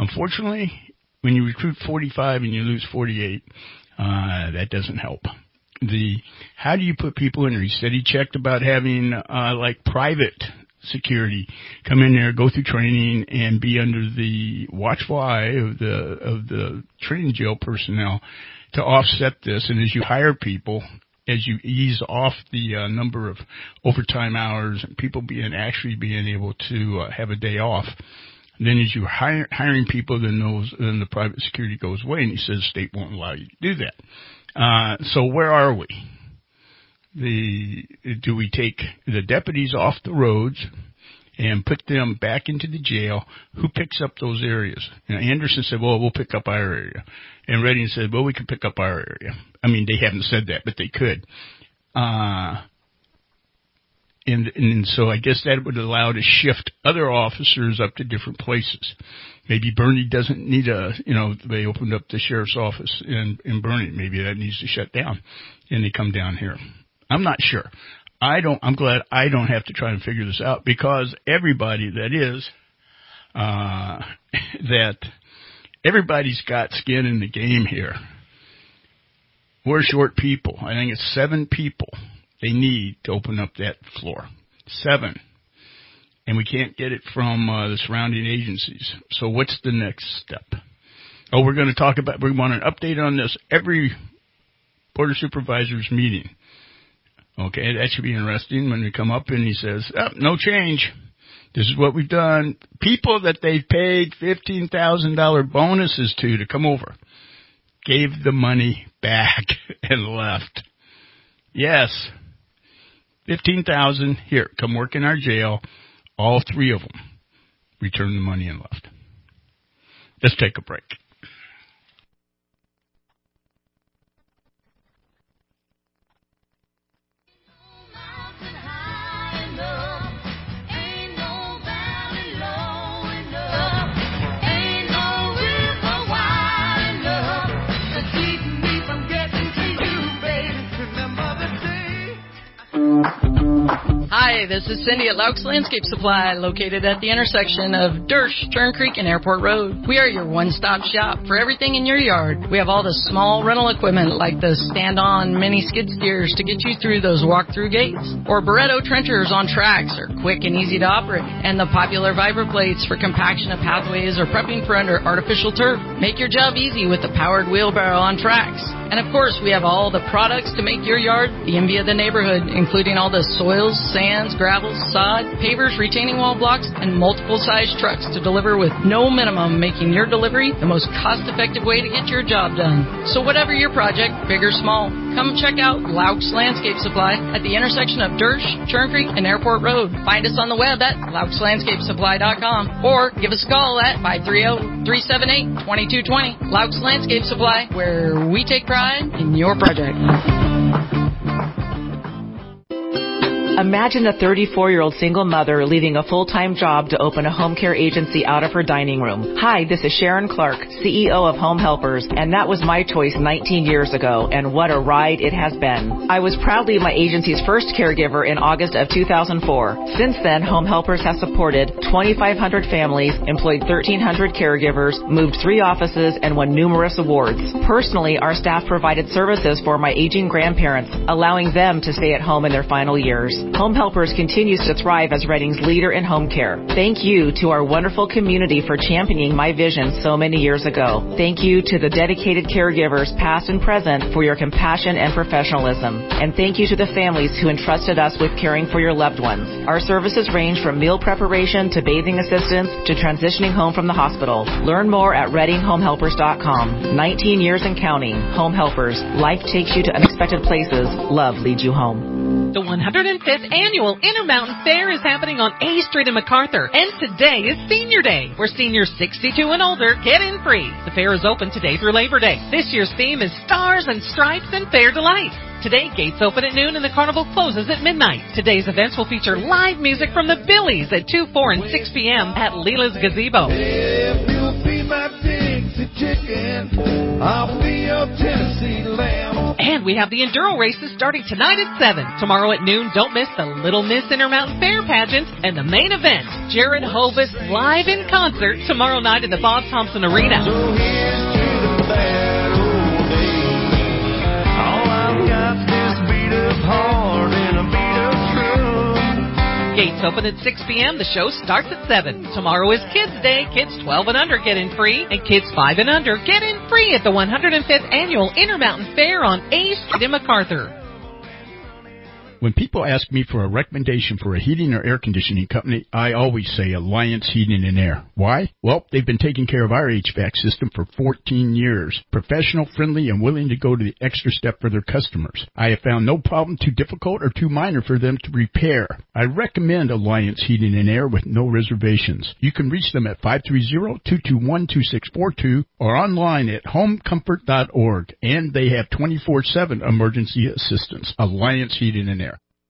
Unfortunately, when you recruit 45 and you lose 48, that doesn't help. how do you put people in there? He said he checked about having like private security come in there, go through training, and be under the watchful eye of the training jail personnel to offset this. And as you hire people, as you ease off the number of overtime hours and people being able to have a day off, then as you're hiring people, then the private security goes away. And he says the state won't allow you to do that. So where are we? Do we take the deputies off the roads and put them back into the jail? Who picks up those areas? And Anderson said, well, we'll pick up our area. And Redding said, well, we can pick up our area. I mean, they haven't said that, but they could. And so I guess that would allow to shift other officers up to different places. Maybe Bernie doesn't need they opened up the sheriff's office in Bernie. Maybe that needs to shut down and they come down here. I'm not sure. I'm glad I don't have to try and figure this out, because everybody everybody's got skin in the game here. We're short people. I think it's 7 people they need to open up that floor. 7. And we can't get it from the surrounding agencies. So what's the next step? We want an update on this every Board of Supervisors meeting. Okay, that should be interesting when we come up and he says, no change. This is what we've done. People that they paid $15,000 bonuses to come over gave the money back and left. Yes. $15,000, here, come work in our jail. All 3 of them returned the money and left. Let's take a break. Hi, this is Cindy at Laux Landscape Supply, located at the intersection of Dersh, Turn Creek, and Airport Road. We are your one-stop shop for everything in your yard. We have all the small rental equipment like the stand-on mini skid steers to get you through those walk-through gates, or Barretto trenchers on tracks are quick and easy to operate, and the popular Viper plates for compaction of pathways or prepping for under artificial turf. Make your job easy with the powered wheelbarrow on tracks. And of course, we have all the products to make your yard the envy of the neighborhood, including all the soils, sands, gravels, sod, pavers, retaining wall blocks, and multiple size trucks to deliver with no minimum, making your delivery the most cost-effective way to get your job done. So whatever your project, big or small, come check out Laux Landscape Supply at the intersection of Dersh, Churn Creek, and Airport Road. Find us on the web at LauxLandscapeSupply.com or give us a call at 530-378-2220. Laux Landscape Supply, where we take pride in your project. Imagine a 34-year-old single mother leaving a full-time job to open a home care agency out of her dining room. Hi, this is Sharon Clark, CEO of Home Helpers, and that was my choice 19 years ago, and what a ride it has been. I was proudly my agency's first caregiver in August of 2004. Since then, Home Helpers has supported 2,500 families, employed 1,300 caregivers, moved 3 offices, and won numerous awards. Personally, our staff provided services for my aging grandparents, allowing them to stay at home in their final years. Home Helpers continues to thrive as Redding's leader in home care. Thank you to our wonderful community for championing my vision so many years ago. Thank you to the dedicated caregivers, past and present, for your compassion and professionalism. And thank you to the families who entrusted us with caring for your loved ones. Our services range from meal preparation to bathing assistance to transitioning home from the hospital. Learn more at ReddingHomeHelpers.com. 19 years and counting. Home Helpers. Life takes you to unexpected places. Love leads you home. The 105th Annual Intermountain Fair is happening on A Street in MacArthur, and today is Senior Day, where seniors 62 and older get in free. The fair is open today through Labor Day. This year's theme is Stars and Stripes and Fair Delight. Today, gates open at noon and the carnival closes at midnight. Today's events will feature live music from the Billies at 2, 4, and 6 p.m. at Leela's Gazebo. If you'll be my Dixie chicken, I'll be your Tennessee lamb. And we have the Enduro races starting tonight at 7. Tomorrow at noon, don't miss the Little Miss Intermountain Fair pageant and the main event, Jared Hovis live in concert tomorrow night at the Bob Thompson Arena. So here's to the bad old days. All I've got's Gates open at 6 p.m. The show starts at 7. Tomorrow is Kids Day. Kids 12 and under get in free, and kids 5 and under get in free at the 105th Annual Intermountain Fair on A Street in MacArthur. When people ask me for a recommendation for a heating or air conditioning company, I always say Alliance Heating and Air. Why? Well, they've been taking care of our HVAC system for 14 years. Professional, friendly, and willing to go to the extra step for their customers. I have found no problem too difficult or too minor for them to repair. I recommend Alliance Heating and Air with no reservations. You can reach them at 530-221-2642 or online at homecomfort.org. And they have 24/7 emergency assistance. Alliance Heating and Air.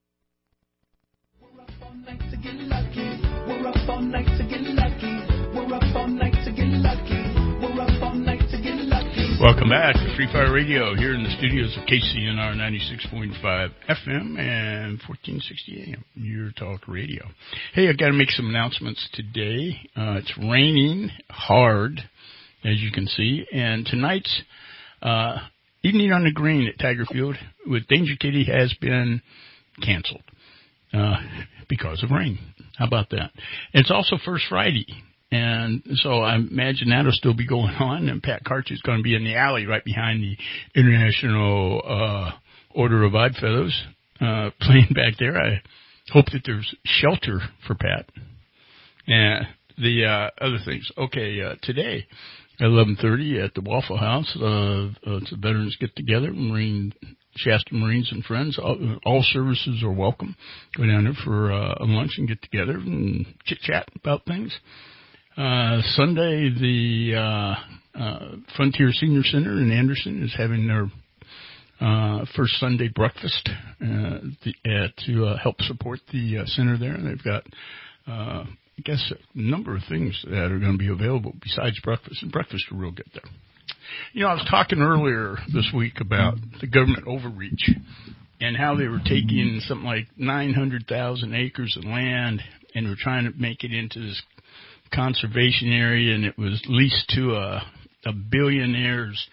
Welcome back to Free Fire Radio here in the studios of KCNR 96.5 FM and 1460 AM, Your Talk Radio. Hey, I've got to make some announcements today. It's raining hard, as you can see, and tonight's Evening on the Green at Tiger Field with Danger Kitty has been canceled because of rain. How about that? It's also First Friday. And so I imagine that'll still be going on, and Pat Karch is going to be in the alley right behind the International Order of Odd Fellows playing back there. I hope that there's shelter for Pat. And the other things. Okay, today at 11:30 at the Waffle House, it's a veterans get-together, Shasta Marines and friends. All services are welcome. Go down there for a lunch and get together and chit-chat about things. Sunday, the Frontier Senior Center in Anderson is having their first Sunday breakfast to help support the center there. They've got, I guess, a number of things that are going to be available besides breakfast, and breakfast are real good there. You know, I was talking earlier this week about the government overreach and how they were taking something like 900,000 acres of land and were trying to make it into this conservation area, and it was leased to a billionaire's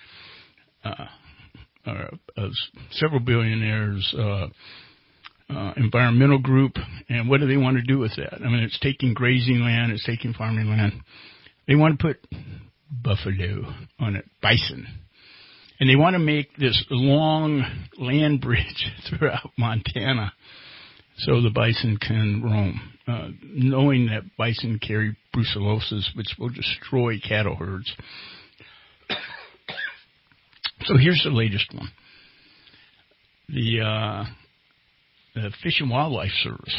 several billionaires environmental group. And what do they want to do with that? I mean, it's taking grazing land, it's taking farming land. They want to put buffalo on it, bison, and they want to make this long land bridge throughout Montana so the bison can roam, knowing that bison carry brucellosis, which will destroy cattle herds. So here's the latest one. The Fish and Wildlife Service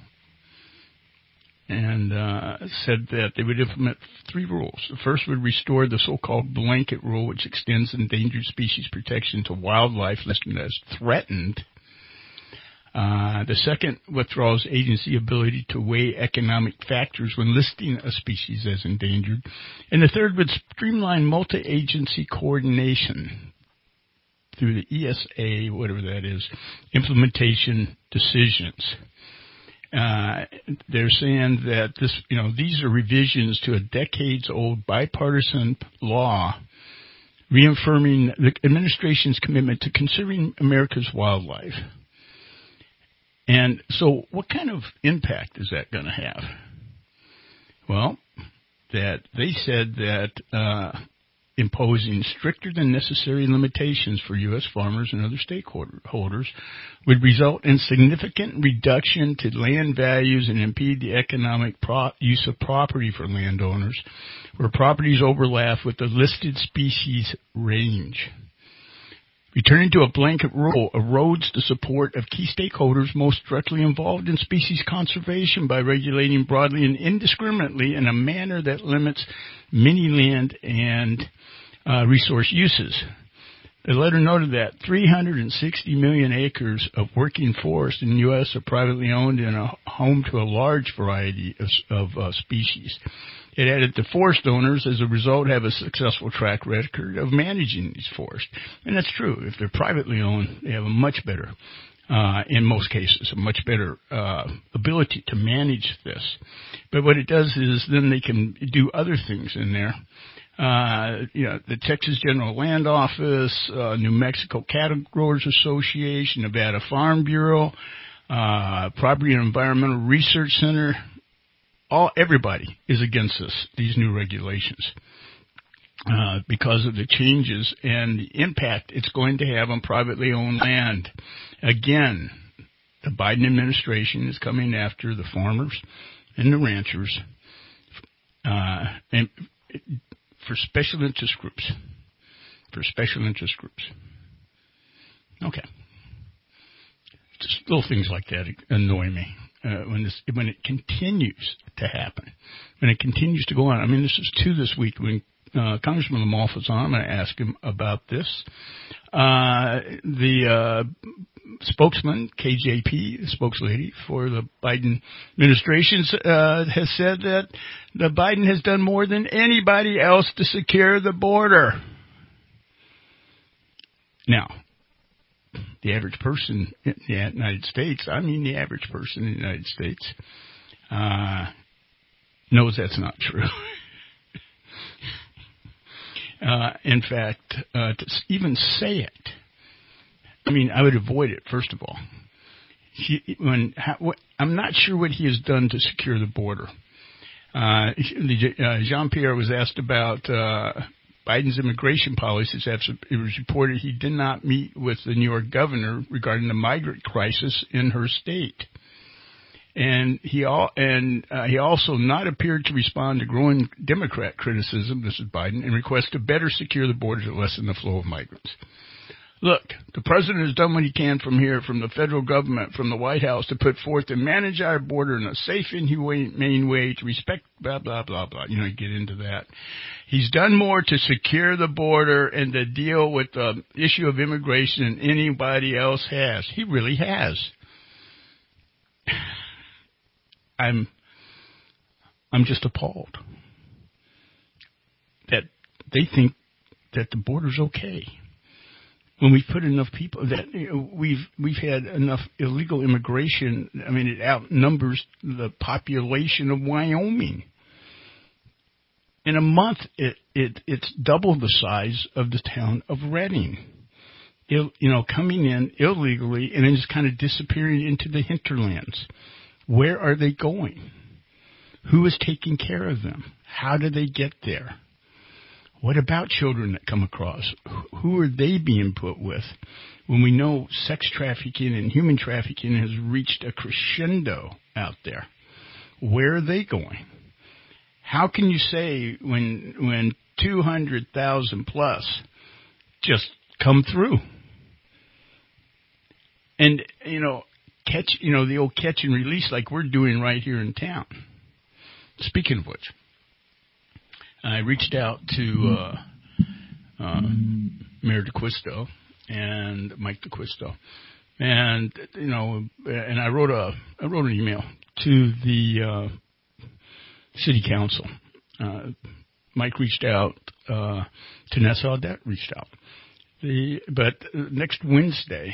and said that they would implement 3 rules. The first would restore the so-called blanket rule, which extends endangered species protection to wildlife listed as threatened. The second withdraws agency ability to weigh economic factors when listing a species as endangered. And the third would streamline multi-agency coordination through the ESA, whatever that is, implementation decisions. They're saying that these are revisions to a decades-old bipartisan law reaffirming the administration's commitment to conserving America's wildlife. And so what kind of impact is that going to have? Well, that they said that imposing stricter than necessary limitations for U.S. farmers and other stakeholders would result in significant reduction to land values and impede the economic use of property for landowners where properties overlap with the listed species range. Returning to a blanket rule erodes the support of key stakeholders most directly involved in species conservation by regulating broadly and indiscriminately in a manner that limits many land and resource uses. The letter noted that 360 million acres of working forest in the U.S. are privately owned and are home to a large variety of species. It added the forest owners, as a result, have a successful track record of managing these forests. And that's true. If they're privately owned, they have a much better, in most cases, a much better ability to manage this. But what it does is then they can do other things in there. The Texas General Land Office, New Mexico Cattle Growers Association, Nevada Farm Bureau, Property and Environmental Research Center. Everybody is against these new regulations. Because of the changes and the impact it's going to have on privately owned land. Again, the Biden administration is coming after the farmers and the ranchers and for special interest groups. Okay. Just little things like that annoy me when it continues to happen, when it continues to go on. I mean, this is this week when Congressman Lamoff was on. I'm going to ask him about this. The spokesman, KJP, the spokeslady for the Biden administration, has said that the Biden has done more than anybody else to secure the border. Now, the average person in the United States, the average person in the United States, knows that's not true. In fact, to even say it, I would avoid it, first of all. I'm not sure what he has done to secure the border. Jean-Pierre was asked about Biden's immigration policies after it was reported he did not meet with the New York governor regarding the migrant crisis in her state. And he also not appeared to respond to growing Democrat criticism, this is Biden, and requests to better secure the border to lessen the flow of migrants. Look, the president has done what he can from the federal government, from the White House, to put forth and manage our border in a safe and humane way to respect blah, blah, blah, blah. Get into that. He's done more to secure the border and to deal with the issue of immigration than anybody else has. He really has. I'm just appalled that they think that the border's okay. When we put enough people that we've had enough illegal immigration, it outnumbers the population of Wyoming. In a month, it's double the size of the town of Redding. Coming in illegally and then just kind of disappearing into the hinterlands. Where are they going? Who is taking care of them? How do they get there? What about children that come across? Who are they being put with? When we know sex trafficking and human trafficking has reached a crescendo out there, where are they going? How can you say when 200,000 plus just come through? And, the old catch and release like we're doing right here in town. Speaking of which, I reached out to Mayor DeQuisto and Mike DeQuisto, and and I wrote an email to the city council. Mike reached out. Vanessa Audette reached out. But next Wednesday,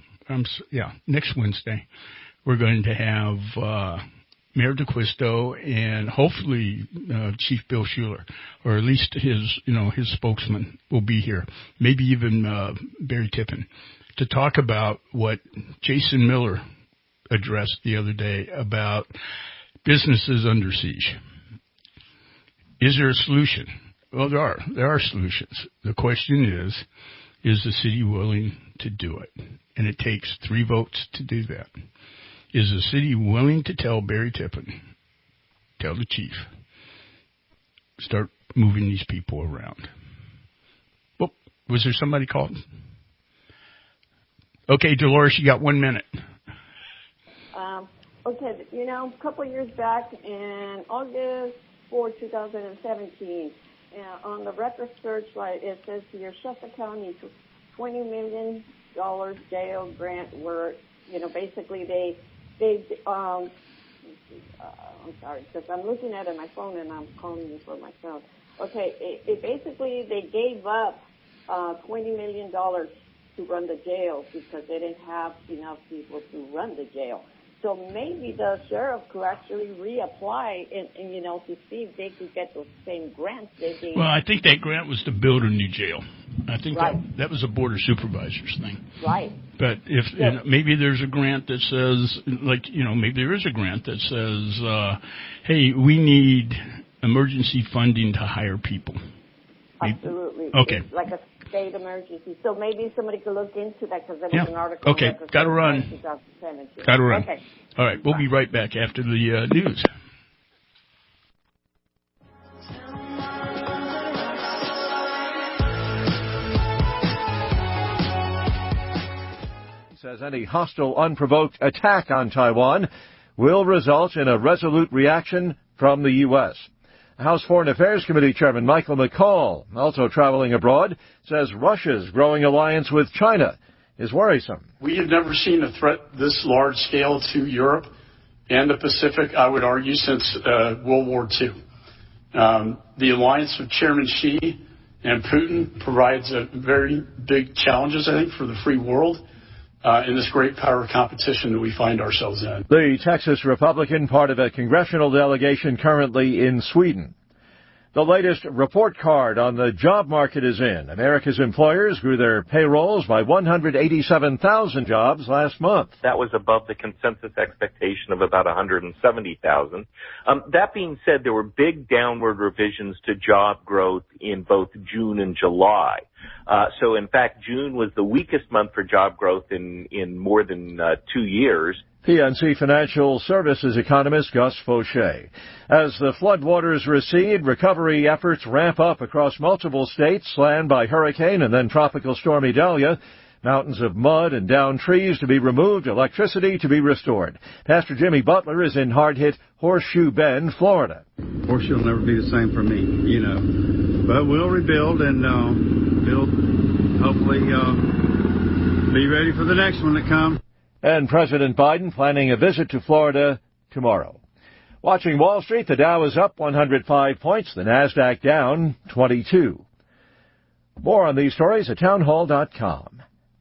we're going to have Mayor DeQuisto and hopefully Chief Bill Schuler, or at least his spokesman will be here. Maybe even Barry Tippin, to talk about what Jason Miller addressed the other day about businesses under siege. Is there a solution? Well, there are solutions. The question is the city willing to do it? And it takes 3 votes to do that. Is the city willing to tell Barry Tippin, tell the chief, start moving these people around? Well, was there somebody called? Okay, Dolores, you got 1 minute. Okay, a couple of years back in August 4, 2017, on the record searchlight, it says here, Shasta County $20 million jail grant where, basically I'm sorry, because I'm looking at it on my phone and I'm calling you for myself. Okay, it basically, they gave up $20 million to run the jail because they didn't have enough people to run the jail. So maybe the sheriff could actually reapply and to see if they could get those same grants they gave. Well, I think that grant was to build a new jail. I think right. that was a board of supervisors thing. Right. But if maybe there's a grant that says, maybe there is a grant that says, hey, we need emergency funding to hire people. Absolutely. Okay. It's like a state emergency. So maybe somebody could look into that because there was an article. Okay. Got to run. Got to run. Okay. All right. We'll be right back after the news. Says any hostile, unprovoked attack on Taiwan will result in a resolute reaction from the U.S. House Foreign Affairs Committee Chairman Michael McCall, also traveling abroad, says Russia's growing alliance with China is worrisome. We have never seen a threat this large scale to Europe and the Pacific, I would argue, since World War II. The alliance with Chairman Xi and Putin provides a very big challenges, I think, for the free world. In this great power competition that we find ourselves in. The Texas Republican, part of a congressional delegation currently in Sweden. The latest report card on the job market is in. America's employers grew their payrolls by 187,000 jobs last month. That was above the consensus expectation of about 170,000. That being said, there were big downward revisions to job growth in both June and July. So, in fact, June was the weakest month for job growth in more than 2 years. PNC Financial Services economist Gus Fauché. As the floodwaters recede, recovery efforts ramp up across multiple states slammed by hurricane and then tropical storm Idalia. Mountains of mud and downed trees to be removed, electricity to be restored. Pastor Jimmy Butler is in hard-hit Horseshoe Bend, Florida. Horseshoe will never be the same for me, But we'll rebuild and hopefully be ready for the next one to come. And President Biden planning a visit to Florida tomorrow. Watching Wall Street, the Dow is up 105 points, the NASDAQ down 22. More on these stories at townhall.com.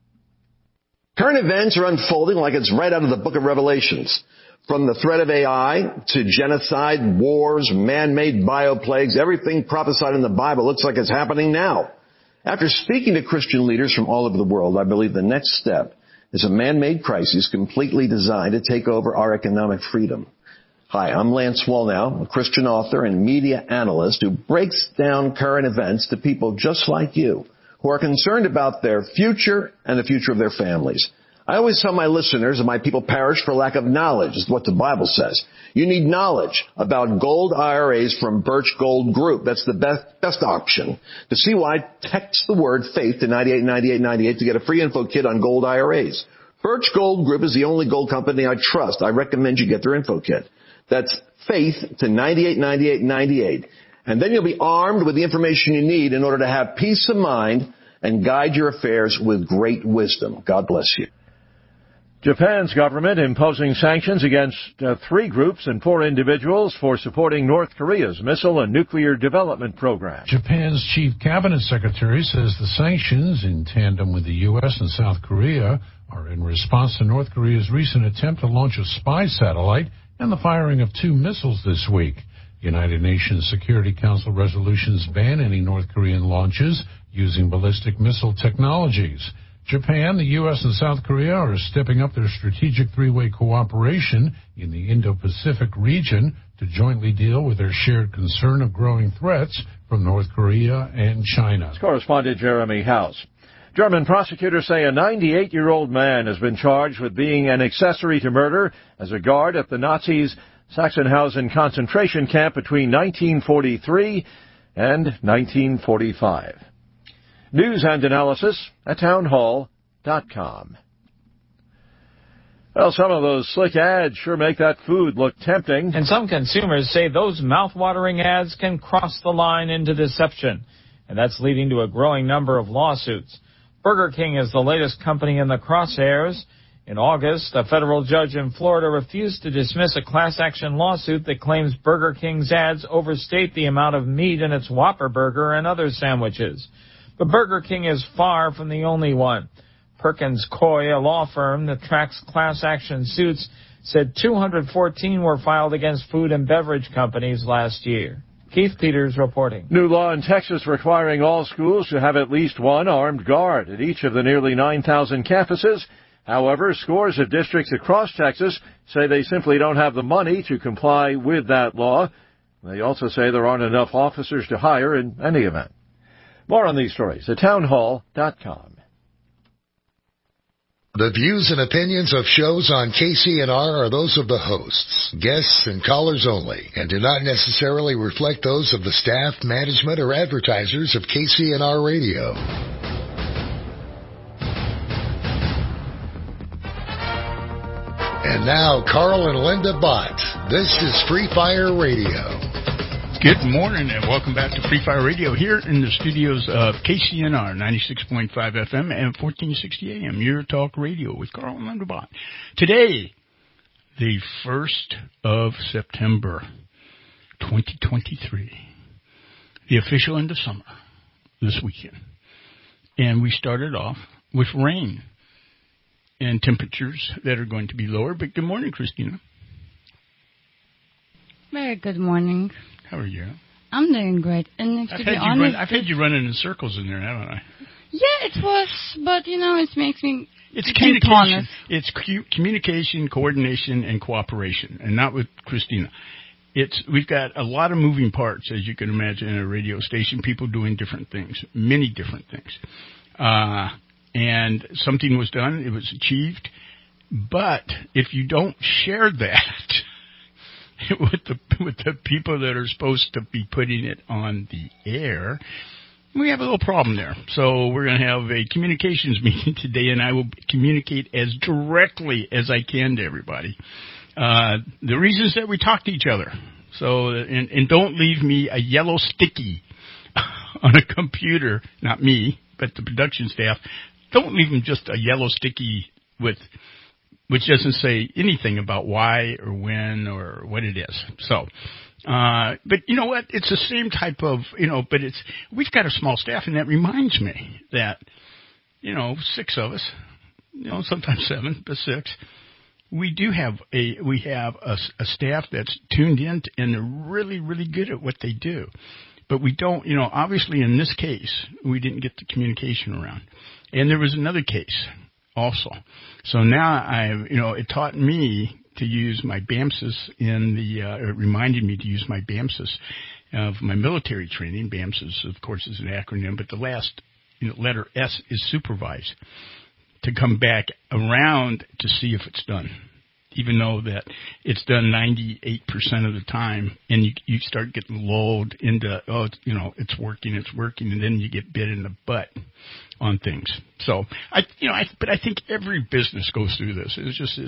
Current events are unfolding like it's right out of the book of Revelations. From the threat of AI to genocide, wars, man-made bioplagues, everything prophesied in the Bible looks like it's happening now. After speaking to Christian leaders from all over the world, I believe the next step is a man-made crisis completely designed to take over our economic freedom. Hi, I'm Lance Wallnau, a Christian author and media analyst who breaks down current events to people just like you who are concerned about their future and the future of their families. I always tell my listeners that my people perish for lack of knowledge, is what the Bible says. You need knowledge about gold IRAs from Birch Gold Group. That's the best option. To see why, text the word FAITH to 989898 to get a free info kit on gold IRAs. Birch Gold Group is the only gold company I trust. I recommend you get their info kit. That's FAITH to 989898. And then you'll be armed with the information you need in order to have peace of mind and guide your affairs with great wisdom. God bless you. Japan's government imposing sanctions against 3 groups and 4 individuals for supporting North Korea's missile and nuclear development program. Japan's chief cabinet secretary says the sanctions, in tandem with the U.S. and South Korea, are in response to North Korea's recent attempt to launch a spy satellite and the firing of 2 missiles this week. United Nations Security Council resolutions ban any North Korean launches using ballistic missile technologies. Japan, the U.S., and South Korea are stepping up their strategic 3-way cooperation in the Indo-Pacific region to jointly deal with their shared concern of growing threats from North Korea and China. Correspondent Jeremy House. German prosecutors say a 98-year-old man has been charged with being an accessory to murder as a guard at the Nazis' Sachsenhausen concentration camp between 1943 and 1945. News and analysis at townhall.com. Well, some of those slick ads sure make that food look tempting. And some consumers say those mouth-watering ads can cross the line into deception. And that's leading to a growing number of lawsuits. Burger King is the latest company in the crosshairs. In August, a federal judge in Florida refused to dismiss a class action lawsuit that claims Burger King's ads overstate the amount of meat in its Whopper burger and other sandwiches. But Burger King is far from the only one. Perkins Coie, a law firm that tracks class action suits, said 214 were filed against food and beverage companies last year. Keith Peters reporting. New law in Texas requiring all schools to have at least one armed guard at each of the nearly 9,000 campuses However, scores of districts across Texas say they simply don't have the money to comply with that law. They also say there aren't enough officers to hire in any event. More on these stories at townhall.com. The views and opinions of shows on KCNR are those of the hosts, guests, and callers only, and do not necessarily reflect those of the staff, management, or advertisers of KCNR Radio. And now, Carl and Linda Bott. This is Free Fire Radio. Good morning and welcome back to Free Fire Radio here in the studios of KCNR 96.5 FM and 1460 AM, your talk radio with Carl and Linda Bott. Today, the 1st of September, 2023, the official end of summer this weekend. And we started off with rain and temperatures that are going to be lower. But good morning, Christina. Very good morning. How are you? I'm doing great. And to be honest, I've had you running in circles in there, haven't I? Yeah, it was, but it makes me. It's communication. It's communication, coordination, and cooperation, and not with Christina. We've got a lot of moving parts, as you can imagine, in a radio station. People doing different things, many different things, and something was done. It was achieved, but if you don't share that with the people that are supposed to be putting it on the air, we have a little problem there. So we're going to have a communications meeting today, and I will communicate as directly as I can to everybody. The reasons that we talk to each other. So, and don't leave me a yellow sticky on a computer, not me, but the production staff. Don't leave them just a yellow sticky which doesn't say anything about why or when or what it is. So, but you know what? It's the same type of, but we've got a small staff, and that reminds me that, 6 of us, sometimes 7, but 6, we have a staff that's tuned in and they're really, really good at what they do. But we don't, obviously in this case, we didn't get the communication around. And there was another case also. So now it taught me to use my BAMSIS it reminded me to use my BAMSIS of my military training. BAMSIS, of course, is an acronym, but the last letter S is supervise, to come back around to see if it's done. Even though that it's done 98% of the time, and you start getting lulled into, it's working, and then you get bit in the butt on things. So but I think every business goes through this.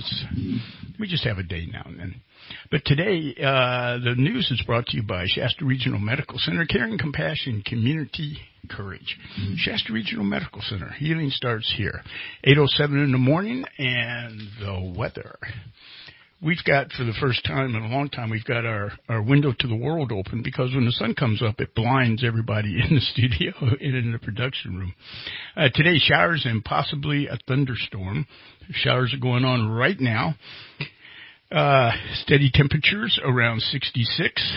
We just have a day now and then. But today, the news is brought to you by Shasta Regional Medical Center, Caring, Compassion, Community, Courage. Shasta Regional Medical Center. Healing starts here. 8:07 in the morning, and the weather. We've got, for the first time in a long time, we've got our window to the world open, because when the sun comes up, it blinds everybody in the studio and in the production room. Today, showers and possibly a thunderstorm. Showers are going on right now. Steady temperatures around 66.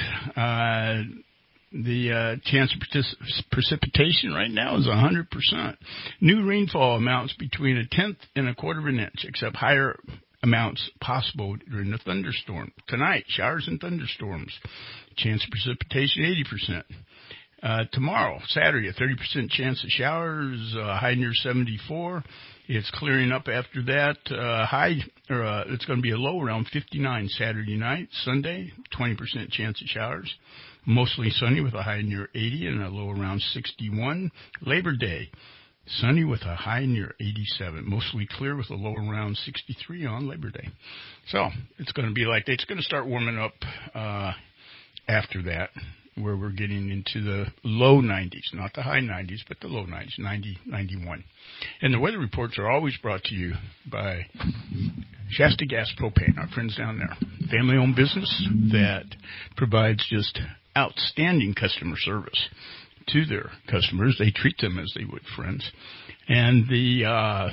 The chance of precipitation right now is 100%. New rainfall amounts between 1/10 and 1/4 of an inch, except higher amounts possible during the thunderstorm. Tonight, showers and thunderstorms. Chance of precipitation 80%. Tomorrow, Saturday, a 30% chance of showers, high near 74. It's clearing up after that. It's going to be a low around 59 Saturday night. Sunday, 20% chance of showers. Mostly sunny with a high near 80 and a low around 61. Labor Day, sunny with a high near 87. Mostly clear with a low around 63 on Labor Day. So it's going to be like that. It's going to start warming up after that, where we're getting into the low 90s, not the high 90s, but the low 90s, 90, 91. And the weather reports are always brought to you by Shasta Gas Propane, our friends down there. Family-owned business that provides just outstanding customer service to their customers. They treat them as they would friends. And they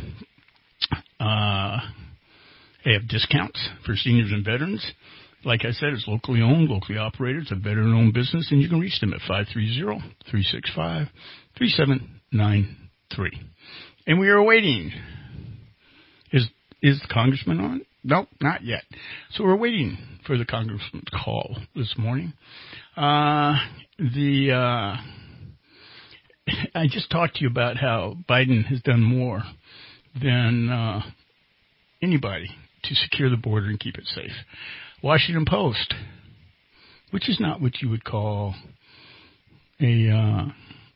have discounts for seniors and veterans. Like I said, it's locally owned, locally operated. It's a veteran-owned business, and you can reach them at 530-365-3793. And we are awaiting. Is the congressman on? Nope, not yet. So we're waiting for the congressman's call this morning. I just talked to you about how Biden has done more than anybody to secure the border and keep it safe. Washington Post, which is not what you would call a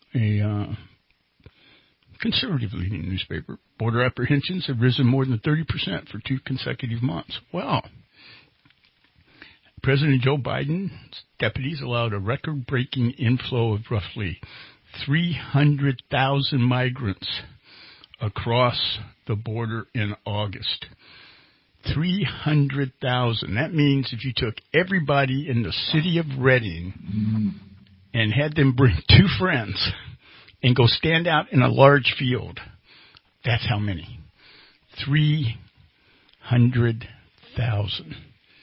conservative leading newspaper. Border apprehensions have risen more than 30% for 2 consecutive months. Well, President Joe Biden's deputies allowed a record-breaking inflow of roughly 300,000 migrants across the border in August. 300,000. That means if you took everybody in the city of Reading and had them bring 2 friends and go stand out in a large field, that's how many. 300,000.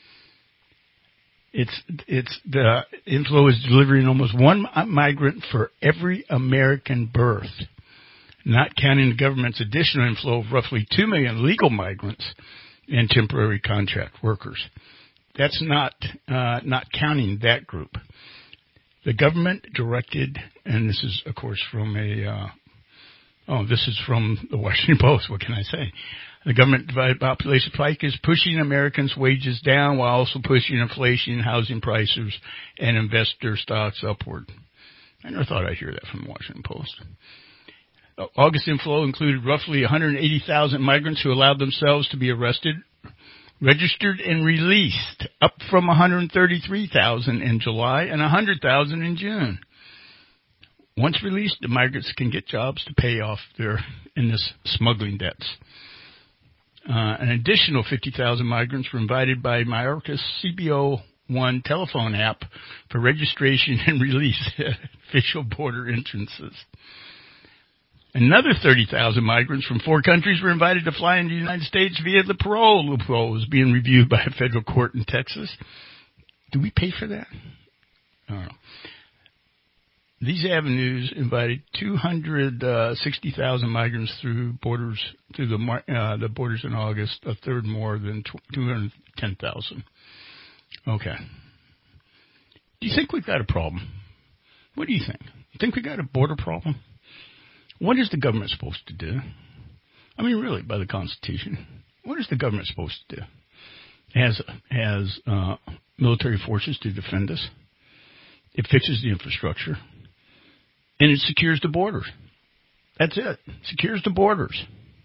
It's the inflow is delivering almost 1 migrant for every American birth, not counting the government's additional inflow of roughly 2 million legal migrants and temporary contract workers. That's not counting that group. The government directed, and this is of course from this is from the Washington Post. What can I say? The government divided population spike is pushing Americans' wages down while also pushing inflation, housing prices, and investor stocks upward. I never thought I'd hear that from the Washington Post. August inflow included roughly 180,000 migrants who allowed themselves to be arrested, registered, and released, up from 133,000 in July and 100,000 in June. Once released, the migrants can get jobs to pay off their smuggling debts. An additional 50,000 migrants were invited by Mayorkas CBO One telephone app for registration and release at official border entrances. Another 30,000 migrants from 4 countries were invited to fly into the United States via the parole loophole was being reviewed by a federal court in Texas. Do we pay for that? I don't know. These avenues invited 260,000 migrants through the borders in August, a third more than 210,000. Okay. Do you think we've got a problem? What do you think? You think we got a border problem? What is the government supposed to do? I mean, really, by the Constitution, what is the government supposed to do? It has military forces to defend us. It fixes the infrastructure. And it secures the borders. That's it. Secures the borders.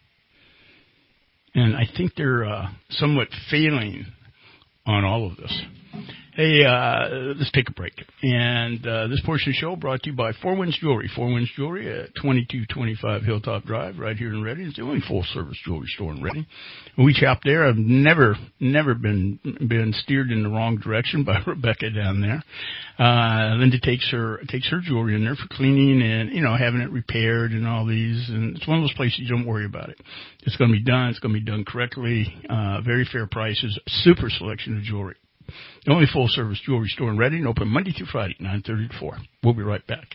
And I think they're somewhat failing on all of this. Hey, let's take a break. And this portion of the show brought to you by Four Winds Jewelry. Four Winds Jewelry at 2225 Hilltop Drive right here in Reading. It's the only full-service jewelry store in Reading. We shop there. I've never been steered in the wrong direction by Rebecca down there. Linda takes her jewelry in there for cleaning and, having it repaired and all these. And it's one of those places you don't worry about it. It's going to be done. It's going to be done correctly. Very fair prices. Super selection of jewelry. The only full-service jewelry store in Reading, open Monday through Friday, 9:30 to 4. We'll be right back.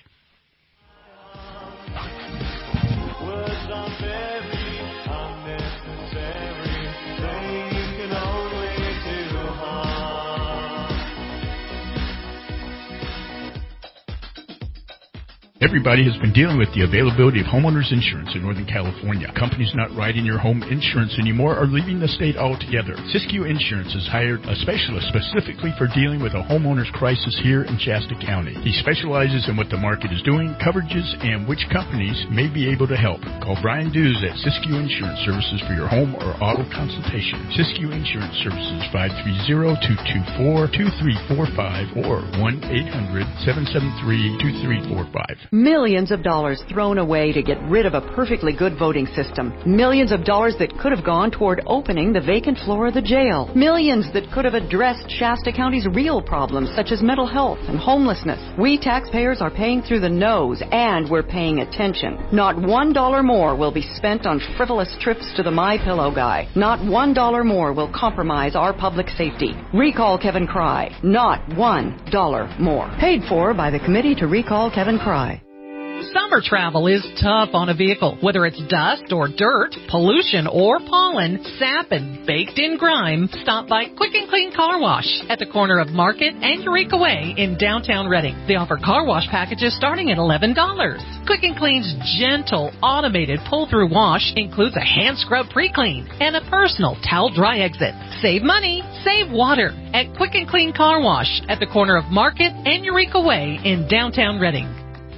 Everybody has been dealing with the availability of homeowners insurance in Northern California. Companies not writing your home insurance anymore are leaving the state altogether. Siskiyou Insurance has hired a specialist specifically for dealing with a homeowner's crisis here in Shasta County. He specializes in what the market is doing, coverages, and which companies may be able to help. Call Brian Dews at Siskiyou Insurance Services for your home or auto consultation. Siskiyou Insurance Services, 530-224-2345 or 1-800-773-2345. Millions of dollars thrown away to get rid of a perfectly good voting system. Millions of dollars that could have gone toward opening the vacant floor of the jail. Millions that could have addressed Shasta County's real problems such as mental health and homelessness. We taxpayers are paying through the nose and we're paying attention. Not $1 more will be spent on frivolous trips to the MyPillow guy. Not $1 more will compromise our public safety. Recall Kevin Cry. Not $1 more. Paid for by the Committee to Recall Kevin Cry. Summer travel is tough on a vehicle. Whether it's dust or dirt, pollution or pollen, sap and baked-in grime, stop by Quick and Clean Car Wash at the corner of Market and Eureka Way in downtown Reading. They offer car wash packages starting at $11. Quick and Clean's gentle, automated pull-through wash includes a hand scrub pre-clean and a personal towel dry exit. Save money, save water at Quick and Clean Car Wash at the corner of Market and Eureka Way in downtown Reading.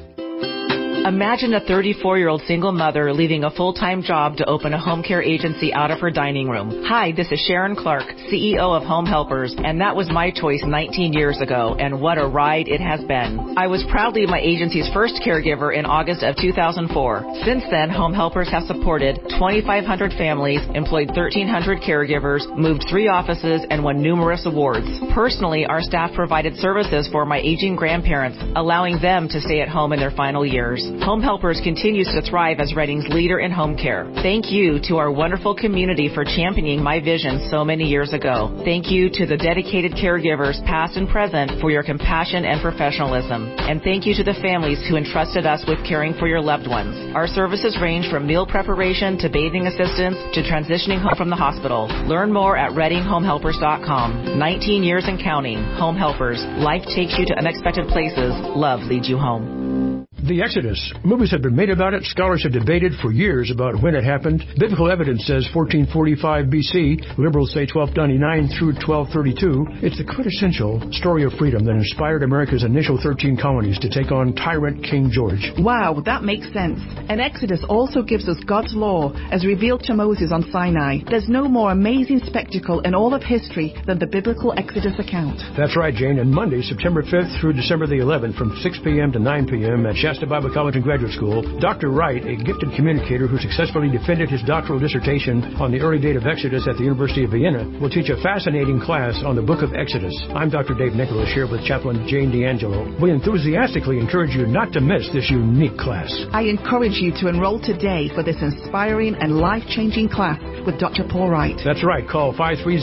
Imagine a 34-year-old single mother leaving a full-time job to open a home care agency out of her dining room. Hi, this is Sharon Clark, CEO of Home Helpers, and that was my choice 19 years ago, and what a ride it has been. I was proudly my agency's first caregiver in August of 2004. Since then, Home Helpers has supported 2,500 families, employed 1,300 caregivers, moved 3 offices, and won numerous awards. Personally, our staff provided services for my aging grandparents, allowing them to stay at home in their final years. Home Helpers continues to thrive as Reading's leader in home care. Thank you to our wonderful community for championing my vision so many years ago. Thank you to the dedicated caregivers, past and present, for your compassion and professionalism. And thank you to the families who entrusted us with caring for your loved ones. Our services range from meal preparation to bathing assistance to transitioning home from the hospital. Learn more at ReadingHomeHelpers.com. 19 years and counting. Home Helpers. Life takes you to unexpected places. Love leads you home. The Exodus. Movies have been made about it. Scholars have debated for years about when it happened. Biblical evidence says 1445 BC. Liberals say 1299 through 1232. It's the quintessential story of freedom that inspired America's initial 13 colonies to take on tyrant King George. Wow, that makes sense. And Exodus also gives us God's law as revealed to Moses on Sinai. There's no more amazing spectacle in all of history than the biblical Exodus account. That's right, Jane. And Monday, September 5th through December the 11th from 6 p.m. to 9 p.m. at Shasta Bible College and Graduate School, Dr. Wright, a gifted communicator who successfully defended his doctoral dissertation on the early date of Exodus at the University of Vienna, will teach a fascinating class on the book of Exodus. I'm Dr. Dave Nicholas here with Chaplain Jane D'Angelo. We enthusiastically encourage you not to miss this unique class. I encourage you to enroll today for this inspiring and life-changing class with Dr. Paul Wright. That's right. Call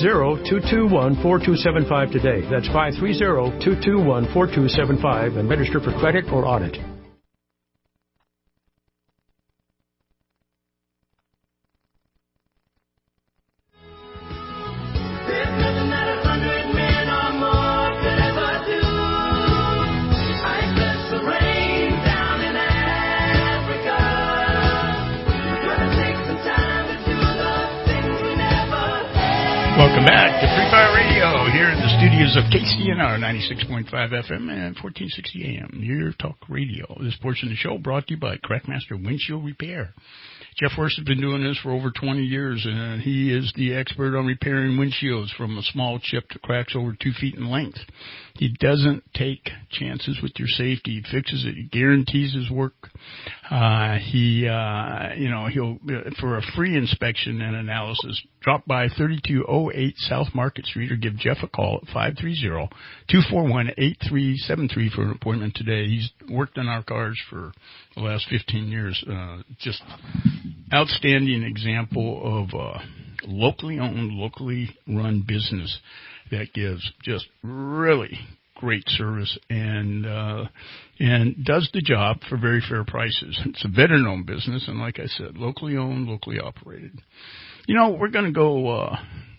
530-221-4275 today. That's 530-221-4275 and register for credit or audit. Welcome back to Free Fire Radio here in the studios of KCNR 96.5 FM and 1460 AM, your talk radio. This portion of the show brought to you by Crackmaster Windshield Repair. Jeff Worst has been doing this for over 20 years, and he is the expert on repairing windshields from a small chip to cracks over 2 feet in length. He doesn't take chances with your safety. He fixes it. He guarantees his work. He'll for a free inspection and analysis, drop by 3208 South Market Street or give Jeff a call at 530-241-8373 for an appointment today. He's worked on our cars for the last 15 years. Just outstanding example of locally owned, locally run business that gives just really great service and does the job for very fair prices. It's a veteran-owned business, and like I said, locally owned, locally operated. You know, we're going to go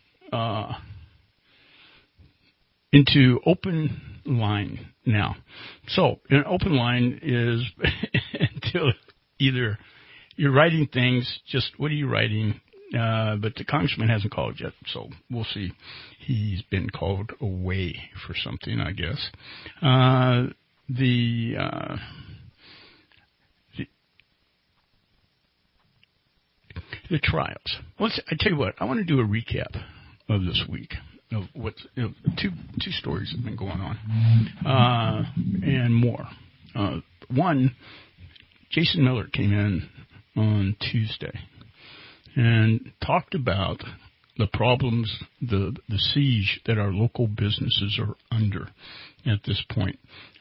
into open line now. So an open line is until either you're writing things, just what are you writing? But the congressman hasn't called yet, so we'll see. He's been called away for something, I guess. The trials. I tell you what, I want to do a recap of this week of what's two stories have been going on, and more. One, Jason Miller came in on Tuesday and talked about the problems, the siege that our local businesses are under at this point.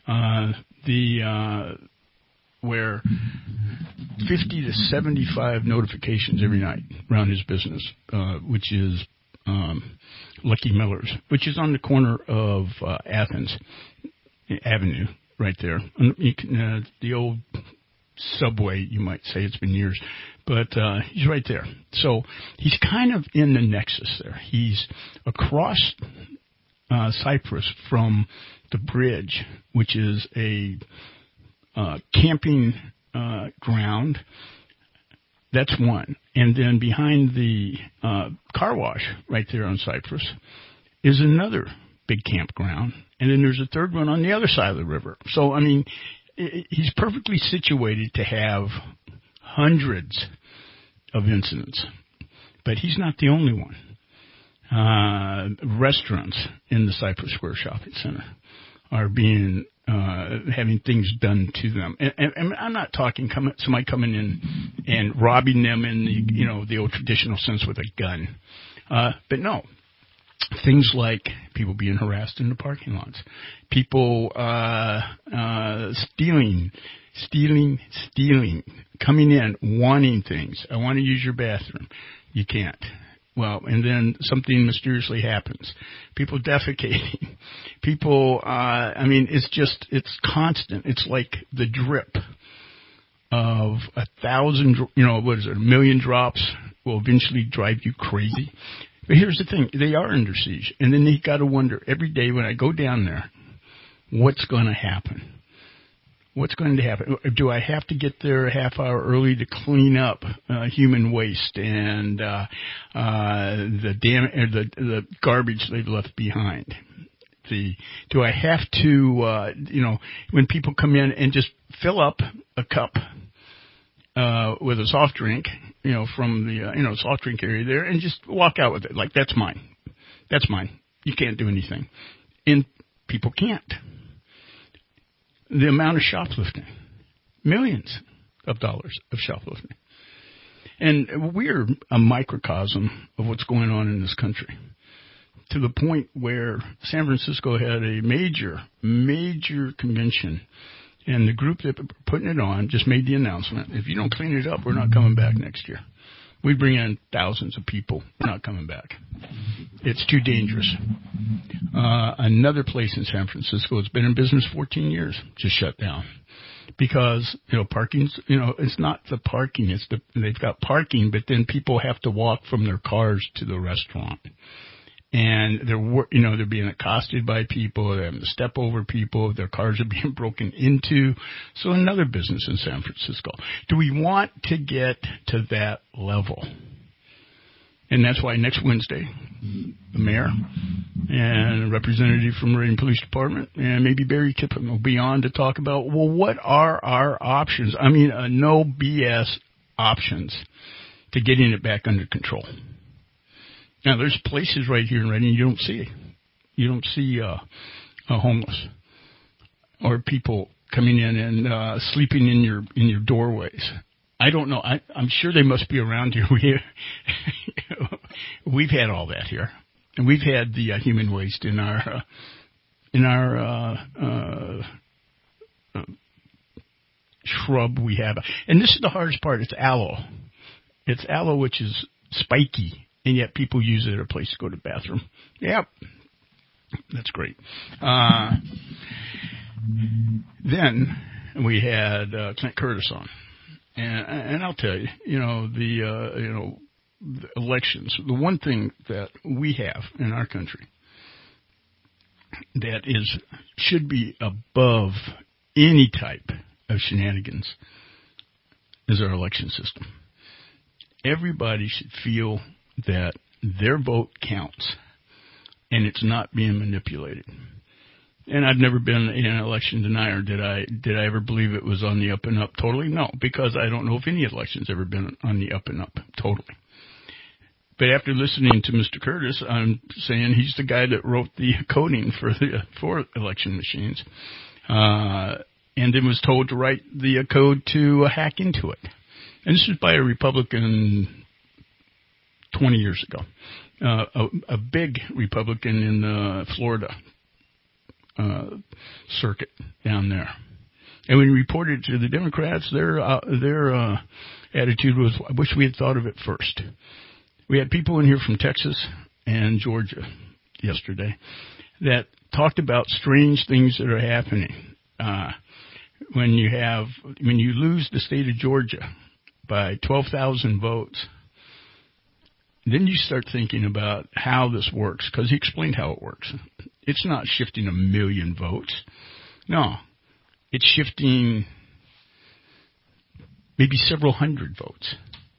Where 50 to 75 notifications every night around his business, which is Lucky Miller's, which is on the corner of Athens Avenue, right there. The old subway, you might say. It's been years. But he's right there. So he's kind of in the nexus there. He's across Cyprus from the bridge, which is a camping ground. That's one. And then behind the car wash right there on Cyprus is another big campground. And then there's a third one on the other side of the river. So, I mean, he's perfectly situated to have hundreds of incidents. But he's not the only one. Restaurants in the Cypress Square Shopping Center are being having things done to them, and I'm not talking somebody coming in and robbing them in the old traditional sense with a gun, but no, things like people being harassed in the parking lots, people stealing, coming in wanting things. I want to use your bathroom. You can't. Well, and then something mysteriously happens. People defecating. People, it's constant. It's like the drip of 1,000, a million drops will eventually drive you crazy. But here's the thing. They are under siege. And then you got to wonder every day when I go down there, what's going to happen? What's going to happen? Do I have to get there a half hour early to clean up human waste and the garbage they've left behind? Do I have to, when people come in and just fill up a cup with a soft drink, from the soft drink area there, and just walk out with it like that's mine. That's mine. You can't do anything, and people can't. The amount of shoplifting, millions of dollars of shoplifting. And we're a microcosm of what's going on in this country, to the point where San Francisco had a major convention, and the group that were putting it on just made the announcement, if you don't clean it up, we're not coming back next year. We bring in thousands of people, we're not coming back. It's too dangerous. Another place in San Francisco, it's been in business 14 years, just shut down. Because, parking's, it's not the parking, they've got parking, but then people have to walk from their cars to the restaurant. And they're being accosted by people, they're having to step over people, their cars are being broken into. So another business in San Francisco. Do we want to get to that level? And that's why next Wednesday, the mayor and a representative from Meridian Police Department and maybe Barry Kippen will be on to talk about, well, what are our options? I mean, no BS options to getting it back under control. Now, there's places right here in Redding you don't see. You don't see homeless or people coming in and sleeping in your doorways. I don't know. I'm sure they must be around here. We've had all that here, and we've had the human waste in our shrub we have. And this is the hardest part. It's aloe. It's aloe, which is spiky. And yet people use it as a place to go to the bathroom. Yep. That's great. Then we had Clint Curtis on. And I'll tell you, the elections, the one thing that we have in our country that should be above any type of shenanigans is our election system. Everybody should feel that their vote counts and it's not being manipulated. And I've never been an election denier. Did I ever believe it was on the up and up totally? No, because I don't know if any election's ever been on the up and up totally. But after listening to Mr. Curtis, I'm saying he's the guy that wrote the coding for election machines, and then was told to write the code to hack into it. And this was by a Republican 20 years ago, a big Republican in the Florida circuit down there. And when he reported to the Democrats, their attitude was, I wish we had thought of it first. We had people in here from Texas and Georgia yesterday that talked about strange things that are happening. when you lose the state of Georgia by 12,000 votes, then you start thinking about how this works, because he explained how it works. It's not shifting 1 million votes. No, it's shifting maybe several hundred votes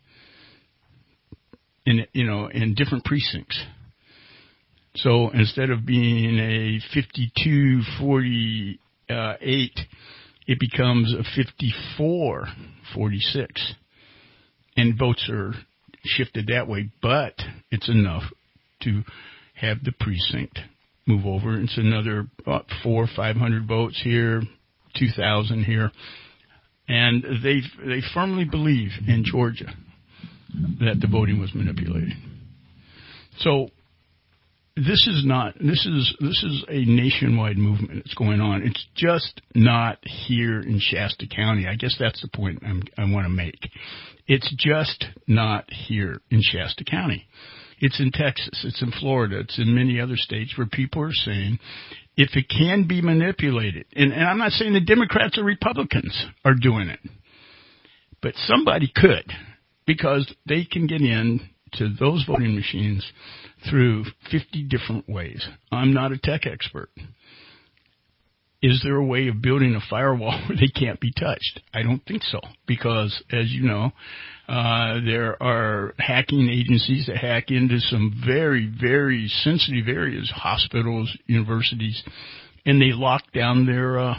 in different precincts. So instead of being a 52-48, it becomes a 54-46, and votes are shifted that way. But it's enough to have the precinct move over. It's another 400 or 500 votes here, 2,000 here, and they firmly believe in Georgia that the voting was manipulated. So this is a nationwide movement that's going on. It's just not here in Shasta County. I guess that's the point I want to make. It's just not here in Shasta County. It's in Texas. It's in Florida. It's in many other states where people are saying, if it can be manipulated, and I'm not saying the Democrats or Republicans are doing it, but somebody could, because they can get in to those voting machines through 50 different ways. I'm not a tech expert. Is there a way of building a firewall where they can't be touched? I don't think so, because, as you know, there are hacking agencies that hack into some very, very sensitive areas, hospitals, universities, and they lock down their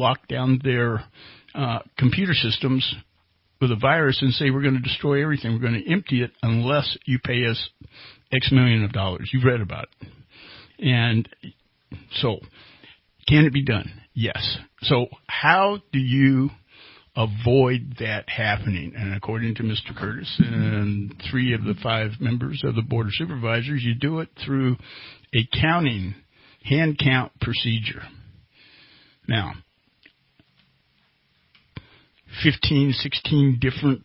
computer systems with a virus and say, we're going to destroy everything. We're going to empty it unless you pay us X million of dollars. You've read about it. And so, can it be done? Yes. So how do you avoid that happening? And according to Mr. Curtis and 3 of the 5 members of the Board of Supervisors, you do it through a hand count procedure. Now, 15, 16 different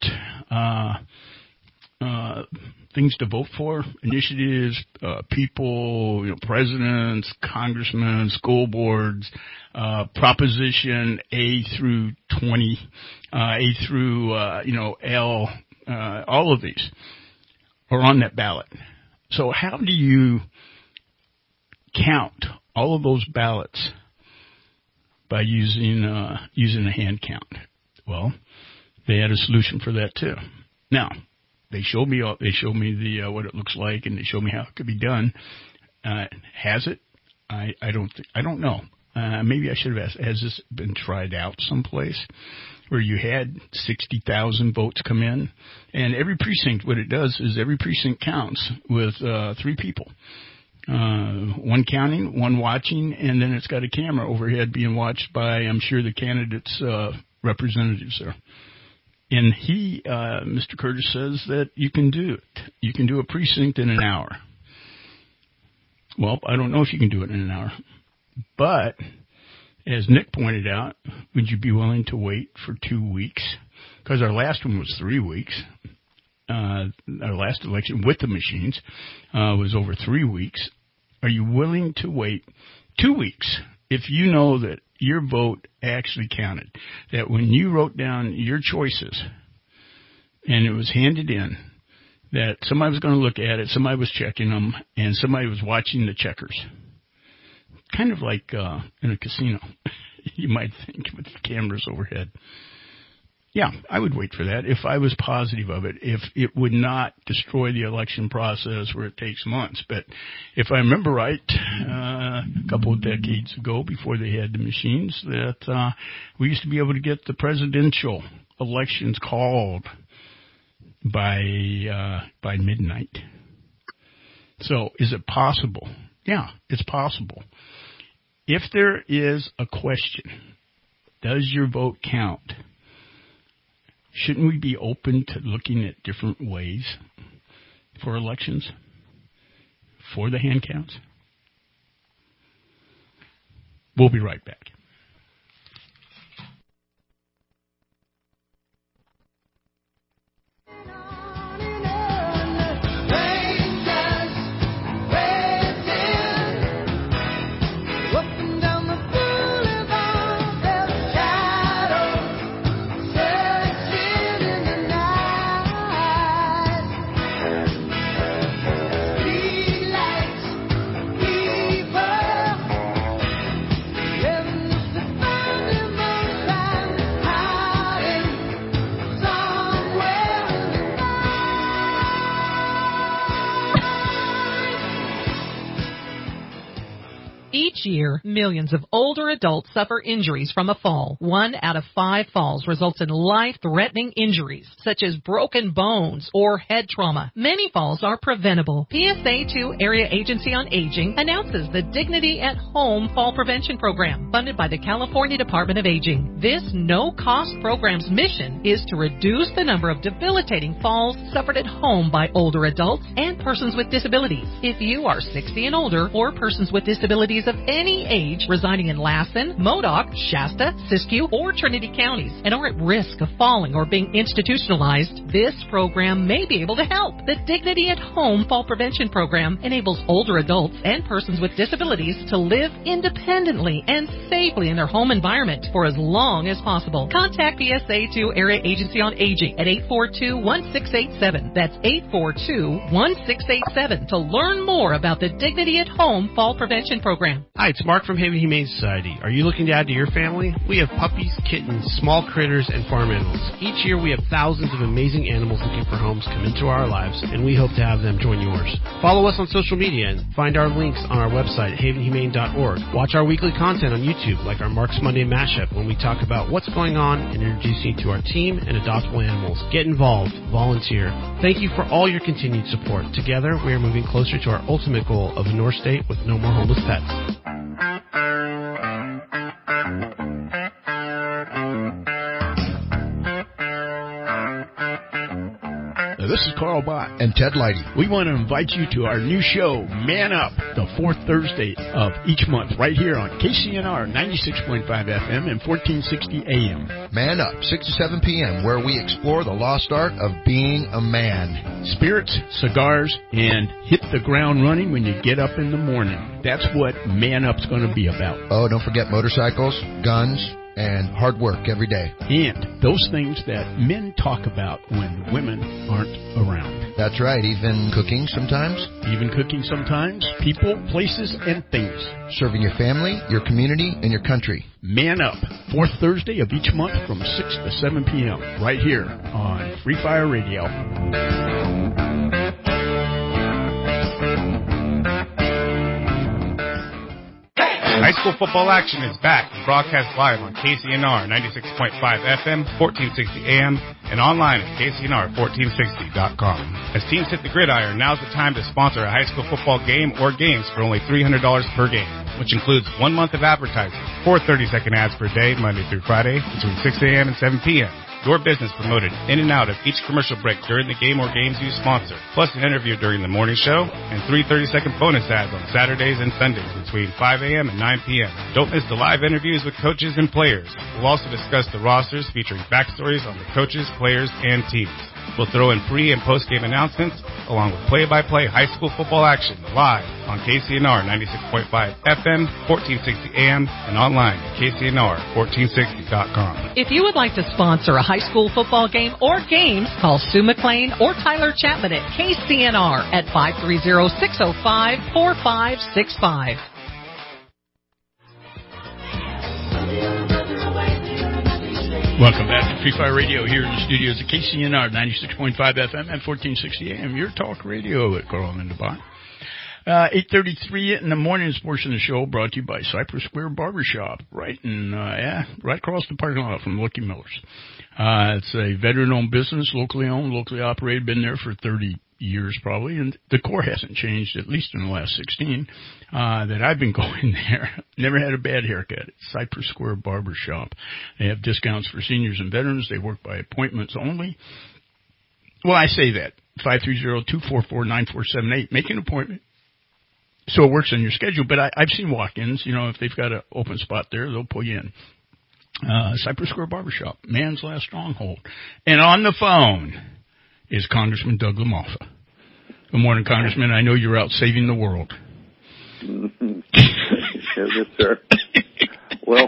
things to vote for, initiatives, people, presidents, congressmen, school boards, Proposition A through 20, A through, L, all of these are on that ballot. So how do you count all of those ballots by using a hand count? Well, they had a solution for that too. Now, they showed me the what it looks like, and they showed me how it could be done. Has it? I don't know. Maybe I should have asked, has this been tried out someplace where you had 60,000 votes come in? And every precinct, what it does is every precinct counts with 3 people. One counting, one watching, and then it's got a camera overhead being watched by, I'm sure, the candidates' representatives there. And Mr. Curtis says that you can do it. You can do a precinct in an hour. Well, I don't know if you can do it in an hour. But, as Nick pointed out, would you be willing to wait for 2 weeks? Because our last one was 3 weeks. Our last election with the machines was over 3 weeks. Are you willing to wait 2 weeks if you know that your vote actually counted, that when you wrote down your choices and it was handed in, that somebody was going to look at it, somebody was checking them, and somebody was watching the checkers? Kind of like in a casino, you might think, with cameras overhead. Yeah, I would wait for that if I was positive of it, if it would not destroy the election process where it takes months. But if I remember right, a couple of decades ago, before they had the machines, that we used to be able to get the presidential elections called by midnight. So is it possible? Yeah, it's possible. If there is a question, does your vote count? Shouldn't we be open to looking at different ways for elections, for the hand counts? We'll be right back. Up and down the boulevard, there's a shadow Each year, millions of older adults suffer injuries from a fall. 1 out of 5 falls results in life-threatening injuries, such as broken bones or head trauma. Many falls are preventable. PSA 2 Area Agency on Aging announces the Dignity at Home Fall Prevention Program, funded by the California Department of Aging. This no-cost program's mission is to reduce the number of debilitating falls suffered at home by older adults and persons with disabilities. If you are 60 and older or persons with disabilities of any age residing in Lassen, Modoc, Shasta, Siskiyou, or Trinity counties and are at risk of falling or being institutionalized, this program may be able to help. The Dignity at Home Fall Prevention Program enables older adults and persons with disabilities to live independently and safely in their home environment for as long as possible. Contact PSA 2 Area Agency on Aging at 842-1687. That's 842-1687 to learn more about the Dignity at Home Fall Prevention Program. Hi, it's Mark from Haven Humane Society. Are you looking to add to your family? We have puppies, kittens, small critters, and farm animals. Each year we have thousands of amazing animals looking for homes come into our lives, and we hope to have them join yours. Follow us on social media and find our links on our website at havenhumane.org. Watch our weekly content on YouTube, like our Mark's Monday Mashup, when we talk about what's going on and introduce you to our team and adoptable animals. Get involved. Volunteer. Thank you for all your continued support. Together, we are moving closer to our ultimate goal of a North State with no more homeless pets. This is Carl Bott and Ted Leidy. We want to invite you to our new show, Man Up, the fourth Thursday of each month, right here on KCNR 96.5 FM and 1460 AM. Man Up, 6 to 7 p.m., where we explore the lost art of being a man. Spirits, cigars, and hit the ground running when you get up in the morning. That's what Man Up's going to be about. Oh, don't forget motorcycles, guns, and hard work every day. And those things that men talk about when women aren't around. That's right, even cooking sometimes. Even cooking sometimes. People, places, and things. Serving your family, your community, and your country. Man Up, fourth Thursday of each month from 6 to 7 p.m. right here on Free Fire Radio. High school football action is back and broadcast live on KCNR 96.5 FM, 1460 AM, and online at KCNR1460.com. As teams hit the gridiron, now's the time to sponsor a high school football game or games for only $300 per game, which includes 1 month of advertising, 4 30-second ads per day, Monday through Friday, between 6 a.m. and 7 p.m. Your business promoted in and out of each commercial break during the game or games you sponsor, plus an interview during the morning show, and 3 30-second bonus ads on Saturdays and Sundays between 5 a.m. and 9 p.m. Don't miss the live interviews with coaches and players. We'll also discuss the rosters featuring backstories on the coaches, players, and teams. We'll throw in pre- and post-game announcements, along with play-by-play high school football action live on KCNR 96.5 FM, 1460 AM, and online at KCNR1460.com. If you would like to sponsor a high school football game or games, call Sue McLean or Tyler Chapman at KCNR at 530-605-4565. Welcome back to Free Fire Radio here in the studios at KCNR 96.5 FM and 1460 AM. Your talk radio at Carl and Bott. 8:33 in the morning. This portion of the show brought to you by Cypress Square Barbershop, right across the parking lot from Lucky Miller's. It's a veteran-owned business, locally owned, locally operated, been there for 30 years probably, and the core hasn't changed, at least in the last 16 that I've been going there. Never had a bad haircut. It's Cypress Square Barbershop. They have discounts for seniors and veterans. They work by appointments only. Well, I say that. 530-244-9478. Make an appointment so it works on your schedule. But I've seen walk-ins. You know, if they've got an open spot there, they'll pull you in. Cypress Square Barbershop, man's last stronghold. And on the phone is Congressman Doug LaMalfa. Good morning, Congressman. I know you're out saving the world. Yes, sir. Well,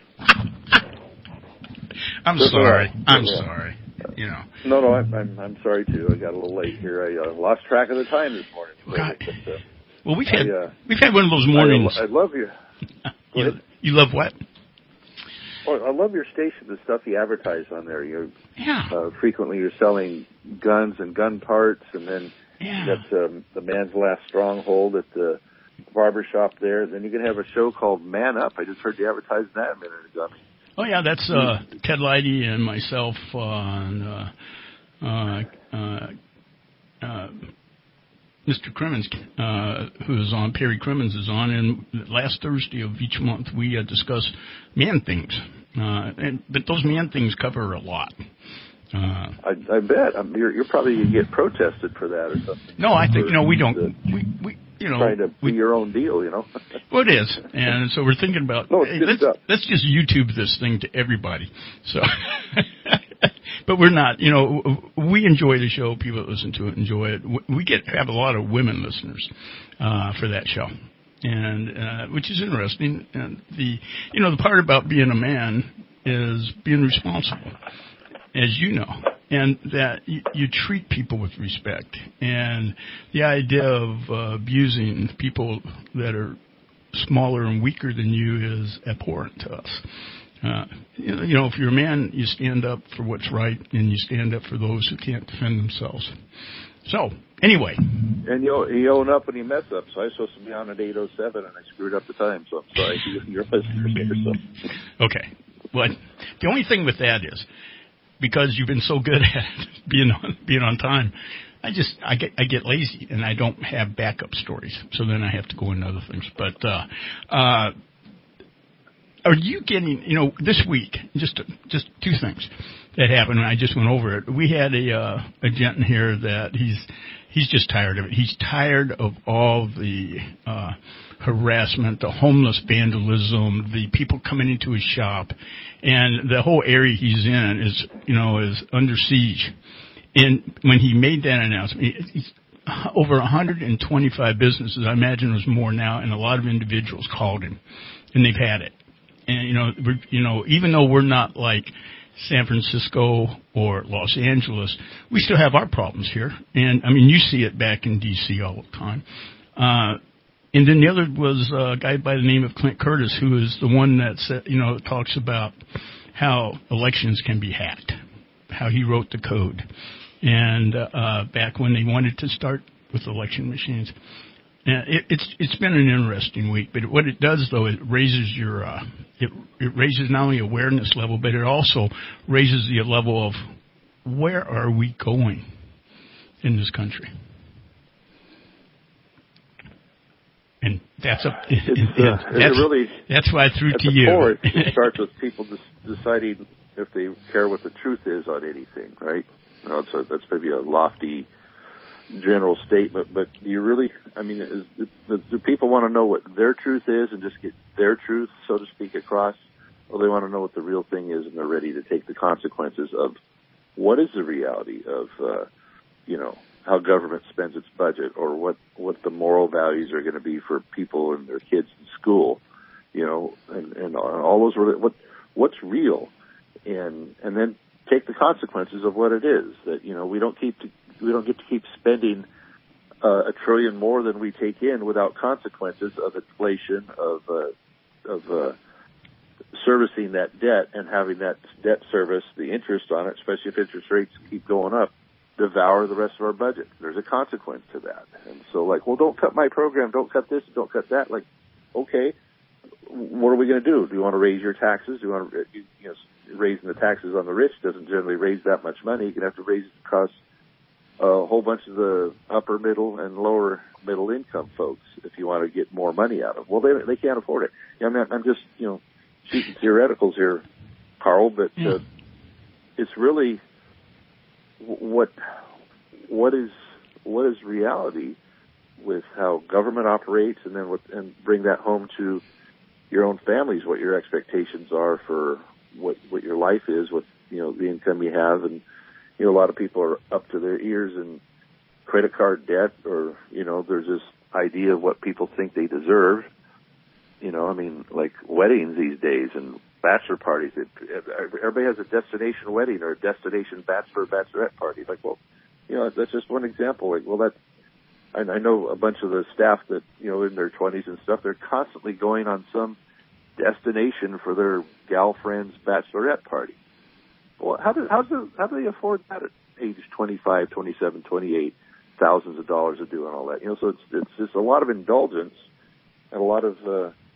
I'm sorry. I'm sorry. You know. No, I'm sorry too. I got a little late here. I lost track of the time this morning. Well, we've had one of those mornings. I love you. You love what? Oh, I love your station, the stuff you advertise on there. Frequently you're selling guns and gun parts, and then you got the man's last stronghold at the barbershop there. Then you're going to have a show called Man Up. I just heard you advertising that a minute ago. Oh, yeah, that's Ted Leidy and myself and Mr. Crimmins, who is on, Perry Crimmins is on, and last Thursday of each month we discuss man things. But those man things cover a lot. I bet. You're probably going to get protested for that or something. No, I think, we don't. We trying to be your own deal, Well, it is. And so we're thinking about, let's just YouTube this thing to everybody. So, but we're not, we enjoy the show. People that listen to it enjoy it. We have a lot of women listeners, for that show. And, which is interesting. And the part about being a man is being responsible, as you know, and that you treat people with respect. And the idea of abusing people that are smaller and weaker than you is abhorrent to us. If you're a man, you stand up for what's right, and you stand up for those who can't defend themselves. So, anyway. And you own up when you mess up. So I was supposed to be on at 8:07, and I screwed up the time. So I'm sorry to your listeners here. So. Okay. But the only thing with that is, because you've been so good at being on time, I get lazy and I don't have backup stories. So then I have to go into other things. But are you getting, this week, just two things that happened, and I just went over it. We had a gent in here that he's just tired of it. He's tired of all the harassment, the homeless vandalism, the people coming into his shop, and the whole area he's in is under siege. And when he made that announcement, he's over 125 businesses, I imagine there's more now, and a lot of individuals called him, and they've had it. And even though we're not like San Francisco or Los Angeles, we still have our problems here. And you see it back in D.C. all the time. And then the other was a guy by the name of Clint Curtis, who is the one that said, talks about how elections can be hacked, how he wrote the code, and back when they wanted to start with election machines. And it's been an interesting week, but what it does though, it raises your it raises not only awareness level, but it also raises the level of where are we going in this country. And that's why I threw to you. Core, it starts with people deciding if they care what the truth is on anything, right? That's maybe a lofty general statement, but do you really, do people want to know what their truth is and just get their truth, so to speak, across? Or they want to know what the real thing is, and they're ready to take the consequences of what is the reality of, how government spends its budget, or what the moral values are going to be for people and their kids in school, and all those, what's real, and then take the consequences of what it is. That we don't get to keep spending $1 trillion more than we take in without consequences of inflation, of servicing that debt, and having that debt service, the interest on it, especially if interest rates keep going up, devour the rest of our budget. There's a consequence to that. And so, don't cut my program, don't cut this, don't cut that. Okay, what are we going to do? Do you want to raise your taxes? Do you want to, raising the taxes on the rich doesn't generally raise that much money. You're going to have to raise it across a whole bunch of the upper middle and lower middle income folks if you want to get more money out of them. Well, they can't afford it. I'm just, shooting theoreticals here, Carl, but it's really what is reality with how government operates, and then and bring that home to your own families, what your expectations are for what your life is, what the income you have. And a lot of people are up to their ears in credit card debt, or there's this idea of what people think they deserve. Like weddings these days and bachelor parties. Everybody has a destination wedding or a destination bachelorette party. That's just one example. I know a bunch of the staff that, in their 20s and stuff, they're constantly going on some destination for their gal friend's bachelorette party. Well, how do they afford that at age 25, 27, 28, thousands of dollars of doing all that? So it's just a lot of indulgence a lot of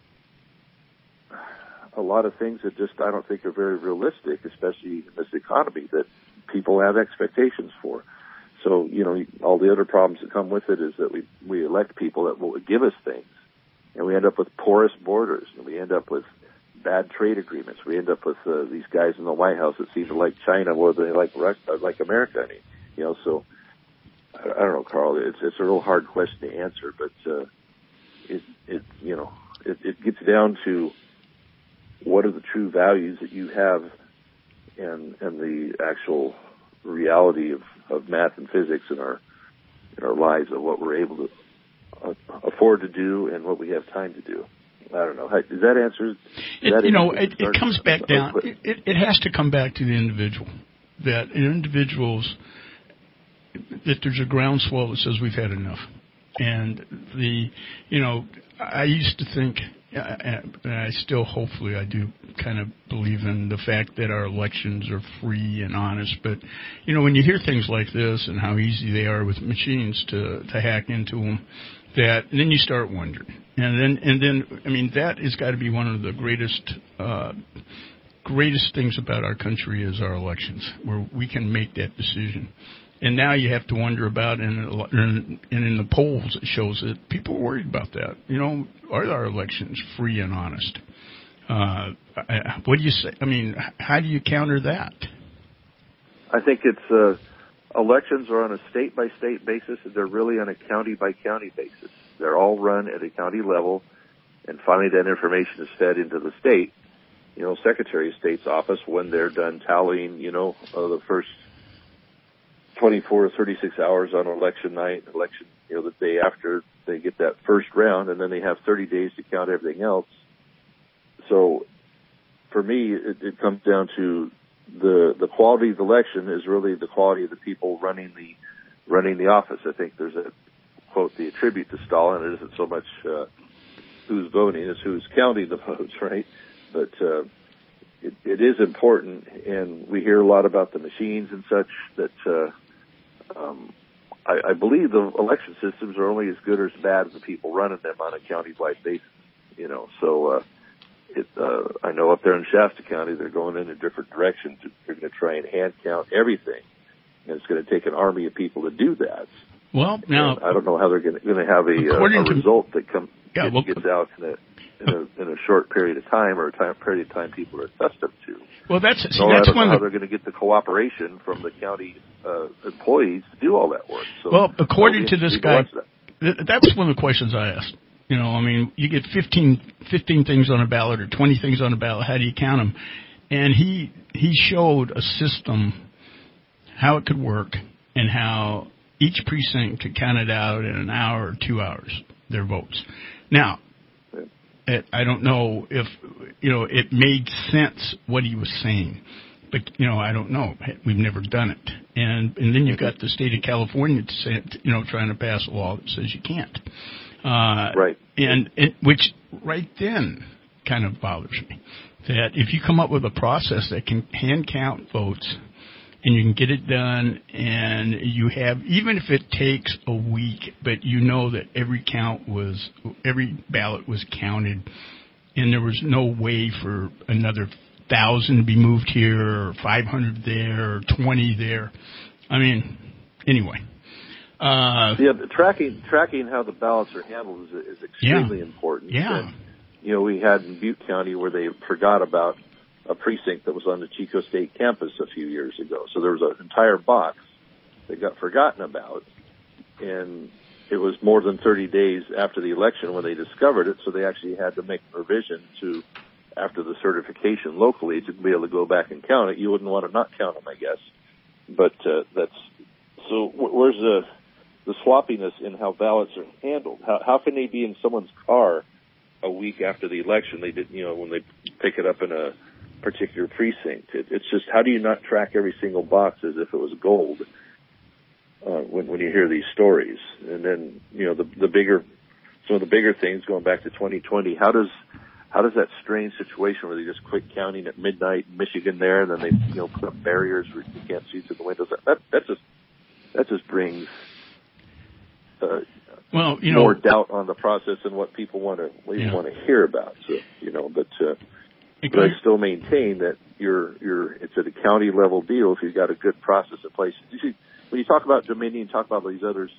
things that just I don't think are very realistic, especially in this economy, that people have expectations for. So, all the other problems that come with it is that we elect people that will give us things, and we end up with porous borders, and we end up with bad trade agreements. We end up with these guys in the White House that seem to like China more than they like America. I mean, so I don't know, Carl. It's a real hard question to answer, but it gets down to what are the true values that you have, and the actual reality of math and physics in our lives, of what we're able to afford to do and what we have time to do. I don't know. Does that answer? It comes back down. It has to come back to the individual. That individuals, that there's a groundswell that says we've had enough, and I used to think, and I still, hopefully, I do kind of believe in the fact that our elections are free and honest. But when you hear things like this and how easy they are with machines to hack into them, then you start wondering. And then I mean, that has got to be one of the greatest things about our country is our elections, where we can make that decision. And now you have to wonder about, and in the polls it shows that people are worried about that. Are our elections free and honest? What do you say? I mean, how do you counter that? I think it's elections are on a state-by-state basis, and they're really on a county-by-county basis. They're all run at a county level, and finally that information is fed into the state. Secretary of State's office, when they're done tallying, the first 24 or 36 hours on election night, the day after they get that first round, and then they have 30 days to count everything else. So for me, it comes down to the quality of the election is really the quality of the people running the office. I think there's a quote, the attribute to Stalin, it isn't so much who's voting, it's who's counting the votes, right? But it is important, and we hear a lot about the machines and such, that I believe the election systems are only as good or as bad as the people running them on a county-wide basis. So I know up there in Shasta County, they're going in a different direction. They're going to try and hand count everything, and it's going to take an army of people to do that. Well, now and I don't know how they're going to have a result that gets out in a short period of time, or a period of time people are accustomed to. Well, I don't know how they're going to get the cooperation from the county employees to do all that work. So, well, according to this guy, that's one of the questions I asked. I mean, you get 15 things on a ballot or 20 things on a ballot. How do you count them? And he showed a system, how it could work, and how each precinct could count it out in an hour or 2 hours, their votes. Now, I don't know if, it made sense what he was saying. But, I don't know. We've never done it. And then you've got the state of California trying to pass a law that says you can't. Right. And which right then kind of bothers me. That if you come up with a process that can hand count votes and you can get it done, and you have, even if it takes a week, but that every ballot was counted, and there was no way for another 1,000 to be moved here, or 500 there, or 20 there. I mean, anyway. The tracking how the ballots are handled is extremely important. Yeah. And, we had in Butte County where they forgot about a precinct that was on the Chico State campus a few years ago. So there was an entire box that got forgotten about, and it was more than 30 days after the election when they discovered it, so they actually had to make a revision to, after the certification locally, to be able to go back and count it. You wouldn't want to not count them, I guess. But where's the sloppiness in how ballots are handled? How can they be in someone's car a week after the election? They did, when they pick it up in a particular precinct. It's just, how do you not track every single box as if it was gold when you hear these stories? And then, some of the bigger things going back to 2020, how does that strange situation where they just quit counting at midnight in Michigan there, and then they put up barriers where you can't see through the windows? That just brings Well, more doubt on the process than what people want to hear about. So, but I still maintain that it's at a county level deal if you've got a good process in place. You see, when you talk about Dominion, talk about these others,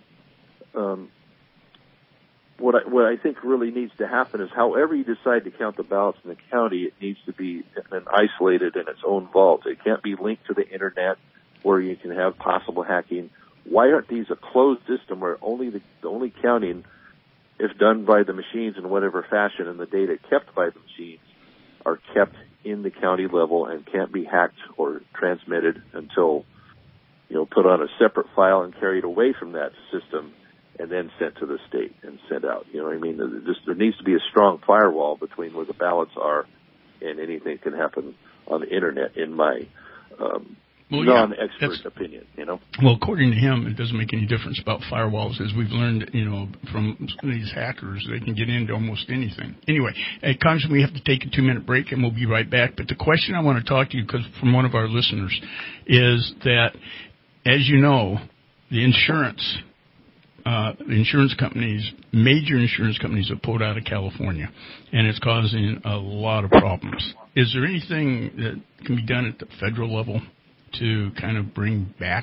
what I think really needs to happen is however you decide to count the ballots in the county, it needs to be isolated in its own vault. It can't be linked to the internet where you can have possible hacking. Why aren't these a closed system where the only counting, if done by the machines in whatever fashion, and the data kept by the machines are kept in the county level and can't be hacked or transmitted until, put on a separate file and carried away from that system and then sent to the state and sent out. You know what I mean? There needs to be a strong firewall between where the ballots are and anything can happen on the internet, in my non-expert opinion, Well, according to him, it doesn't make any difference about firewalls. As we've learned, from some of these hackers, they can get into almost anything. Anyway, Congressman, we have to take a 2-minute break, and we'll be right back. But the question I want to talk to you, because from one of our listeners, is that, as you know, the insurance companies, major insurance companies, have pulled out of California, and it's causing a lot of problems. Is there anything that can be done at the federal level to kind of bring back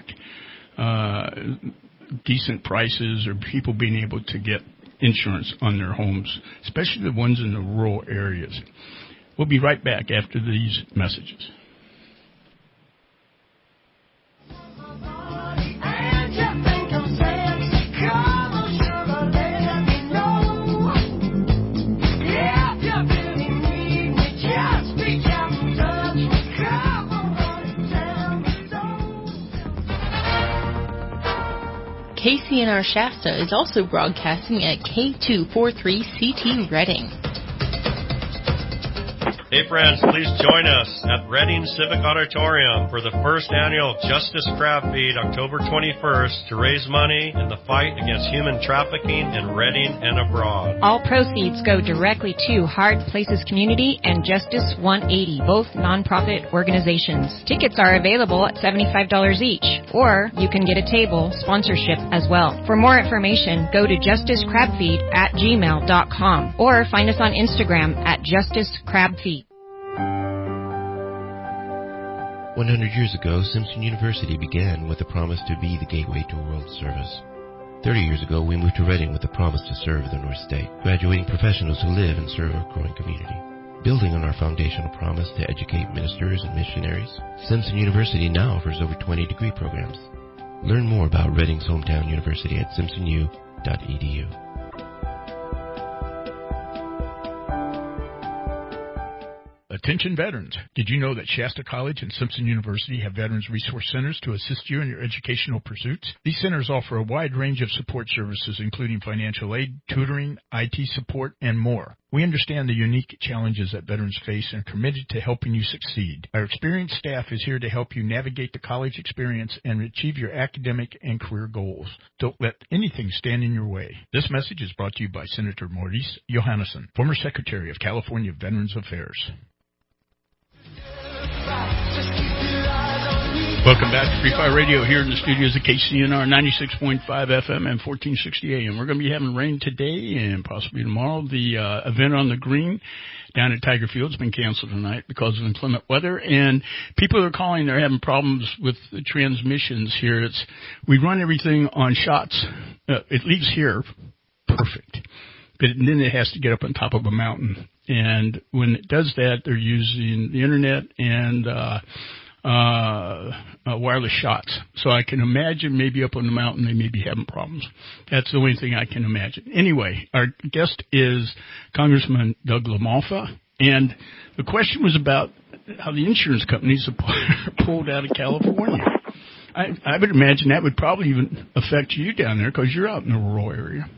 decent prices or people being able to get insurance on their homes, especially the ones in the rural areas? We'll be right back after these messages. KCNR Shasta is also broadcasting at K243CT Reading. Hey friends, please join us at Reading Civic Auditorium for the first annual Justice Crab Feed October 21st to raise money in the fight against human trafficking in Reading and abroad. All proceeds go directly to Hard Places Community and Justice 180, both nonprofit organizations. Tickets are available at $75 each, or you can get a table sponsorship as well. For more information, go to justicecrabfeed@gmail.com or find us on Instagram at justicecrabfeed. 100 years ago, Simpson University began with a promise to be the gateway to world service. 30 years ago, we moved to Reading with a promise to serve the North State, graduating professionals who live and serve our growing community. Building on our foundational promise to educate ministers and missionaries, Simpson University now offers over 20 degree programs. Learn more about Reading's hometown university at simpsonu.edu. Attention veterans. Did you know that Shasta College and Simpson University have Veterans Resource Centers to assist you in your educational pursuits? These centers offer a wide range of support services, including financial aid, tutoring, IT support, and more. We understand the unique challenges that veterans face and are committed to helping you succeed. Our experienced staff is here to help you navigate the college experience and achieve your academic and career goals. Don't let anything stand in your way. This message is brought to you by Senator Maurice Johannesson, former Secretary of California Veterans Affairs. Welcome back to Free Fire Radio here in the studios of KCNR 96.5 FM and 1460 AM. We're going to be having rain today and possibly tomorrow. The event on the green down at Tiger Field has been canceled tonight because of inclement weather, and people are calling. They're having problems with the transmissions here. We run everything on shots. It leaves here perfect, but then it has to get up on top of a mountain. And when it does that, they're using the internet and wireless shots. So I can imagine maybe up on the mountain they may be having problems. That's the only thing I can imagine. Anyway, our guest is Congressman Doug LaMalfa, and the question was about how the insurance companies are pulled out of California. I would imagine that would probably even affect you down there because you're out in the rural area.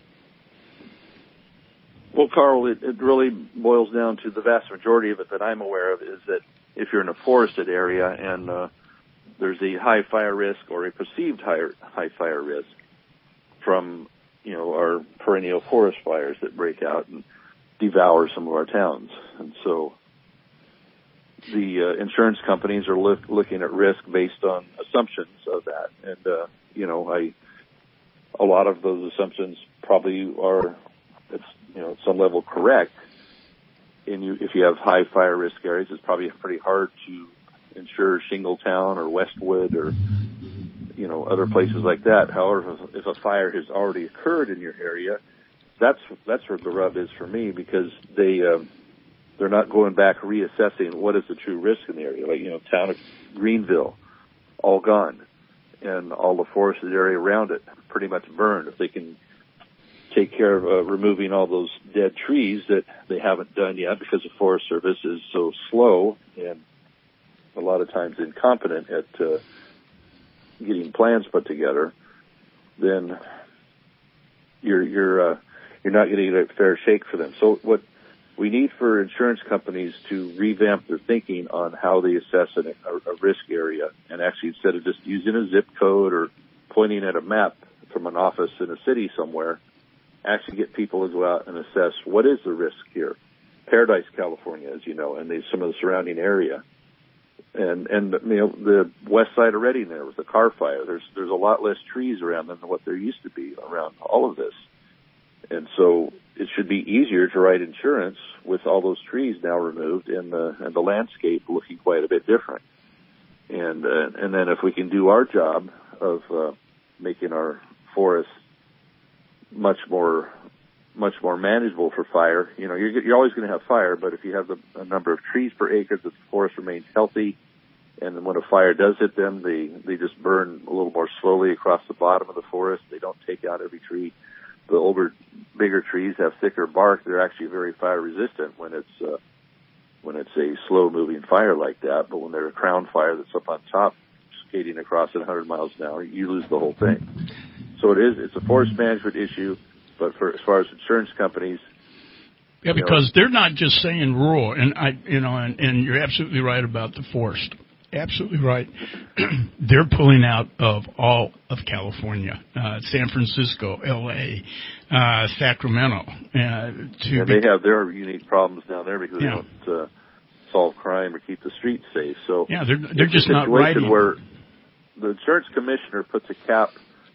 Well, Carl, it really boils down to the vast majority of it that I'm aware of is that if you're in a forested area and there's a high fire risk or a perceived high fire risk from, our perennial forest fires that break out and devour some of our towns. And so the insurance companies are looking at risk based on assumptions of that. And, a lot of those assumptions probably are, at some level correct. And if you have high fire risk areas, it's probably pretty hard to insure Shingletown or Westwood or, other places like that. However, if a fire has already occurred in your area, that's where the rub is for me, because they're not going back reassessing what is the true risk in the area. Like, town of Greenville, all gone, and all the forested area around it pretty much burned. If they can take care of removing all those dead trees that they haven't done yet because the Forest Service is so slow and a lot of times incompetent at getting plans put together, then you're not getting a fair shake for them. So what we need for insurance companies to revamp their thinking on how they assess a risk area, and actually, instead of just using a zip code or pointing at a map from an office in a city somewhere, actually get people to go out and assess what is the risk here. Paradise, California, as you know, and some of the surrounding area. And the west side of Redding there was the Carr Fire. There's a lot less trees around than what there used to be around all of this. And so it should be easier to write insurance with all those trees now removed and the landscape looking quite a bit different. And then if we can do our job of making our forests much more manageable for fire, you're always going to have fire, but if you have a number of trees per acre, the forest remains healthy, and then when a fire does hit them, they just burn a little more slowly across the bottom of the forest. They don't take out every tree. The older, bigger trees have thicker bark. They're actually very fire resistant when it's a slow moving fire like that. But when they're a crown fire that's up on top, skating across at 100 miles an hour, you lose the whole thing. So it's a forest management issue. But as far as insurance companies, yeah, because they're not just saying rural, and you're absolutely right about the forest. Absolutely right. They're pulling out of all of California, San Francisco, L.A., Sacramento. They have their unique problems down there because they don't solve crime or keep the streets safe. So they're just not writing. Where the insurance commissioner puts a cap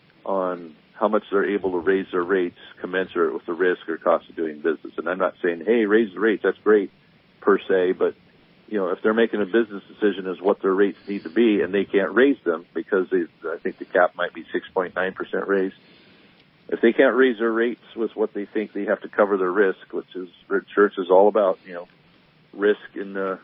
on how much they're able to raise their rates commensurate with the risk or cost of doing business. And I'm not saying, hey, raise the rates, that's great per se, but if they're making a business decision as what their rates need to be and they can't raise them because I think the cap might be 6.9% raised. If they can't raise their rates with what they think they have to cover their risk, which is insurance is all about, risk in the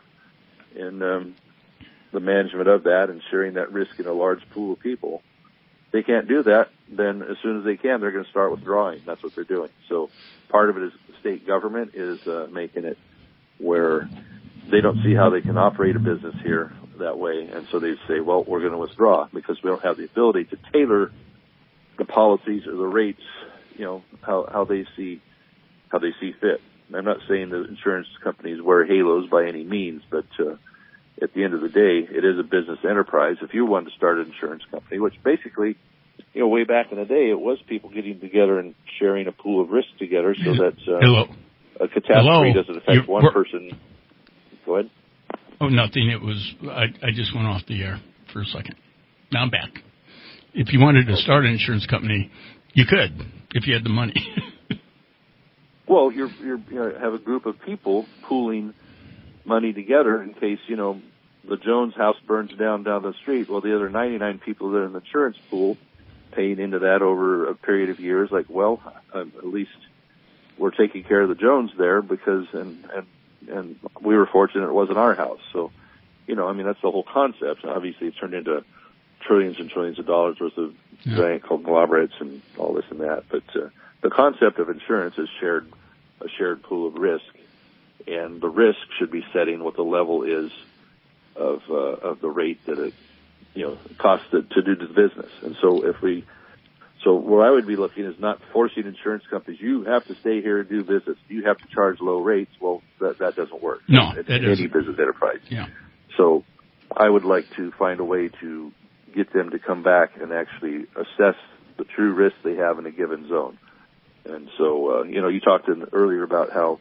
management of that and sharing that risk in a large pool of people. They can't do that, then as soon as they can, they're going to start withdrawing. That's what they're doing. So part of it is the state government is making it where they don't see how they can operate a business here that way. And so they say, well, we're going to withdraw because we don't have the ability to tailor the policies or the rates, how they see fit. I'm not saying that insurance companies wear halos by any means, but at the end of the day, it is a business enterprise. If you wanted to start an insurance company, which basically, way back in the day, it was people getting together and sharing a pool of risk together so that a catastrophe doesn't affect one person. Go ahead. Oh, nothing. It was, I just went off the air for a second. Now I'm back. If you wanted to start an insurance company, you could, if you had the money. Well, you have a group of people pooling money together in case, the Jones house burns down the street. Well, the other 99 people that are in the insurance pool paying into that over a period of years, at least we're taking care of the Jones there because, and we were fortunate it wasn't our house. So, that's the whole concept. And obviously it turned into trillions and trillions of dollars worth of giant conglomerates and all this and that. But, the concept of insurance is a shared pool of risk. And the risk should be setting what the level is of the rate that it, costs to do the business. And so where I would be looking is not forcing insurance companies, you have to stay here and do business. You have to charge low rates. Well, that doesn't work. No, in any business enterprise. Yeah. So I would like to find a way to get them to come back and actually assess the true risk they have in a given zone. And so, you talked earlier about how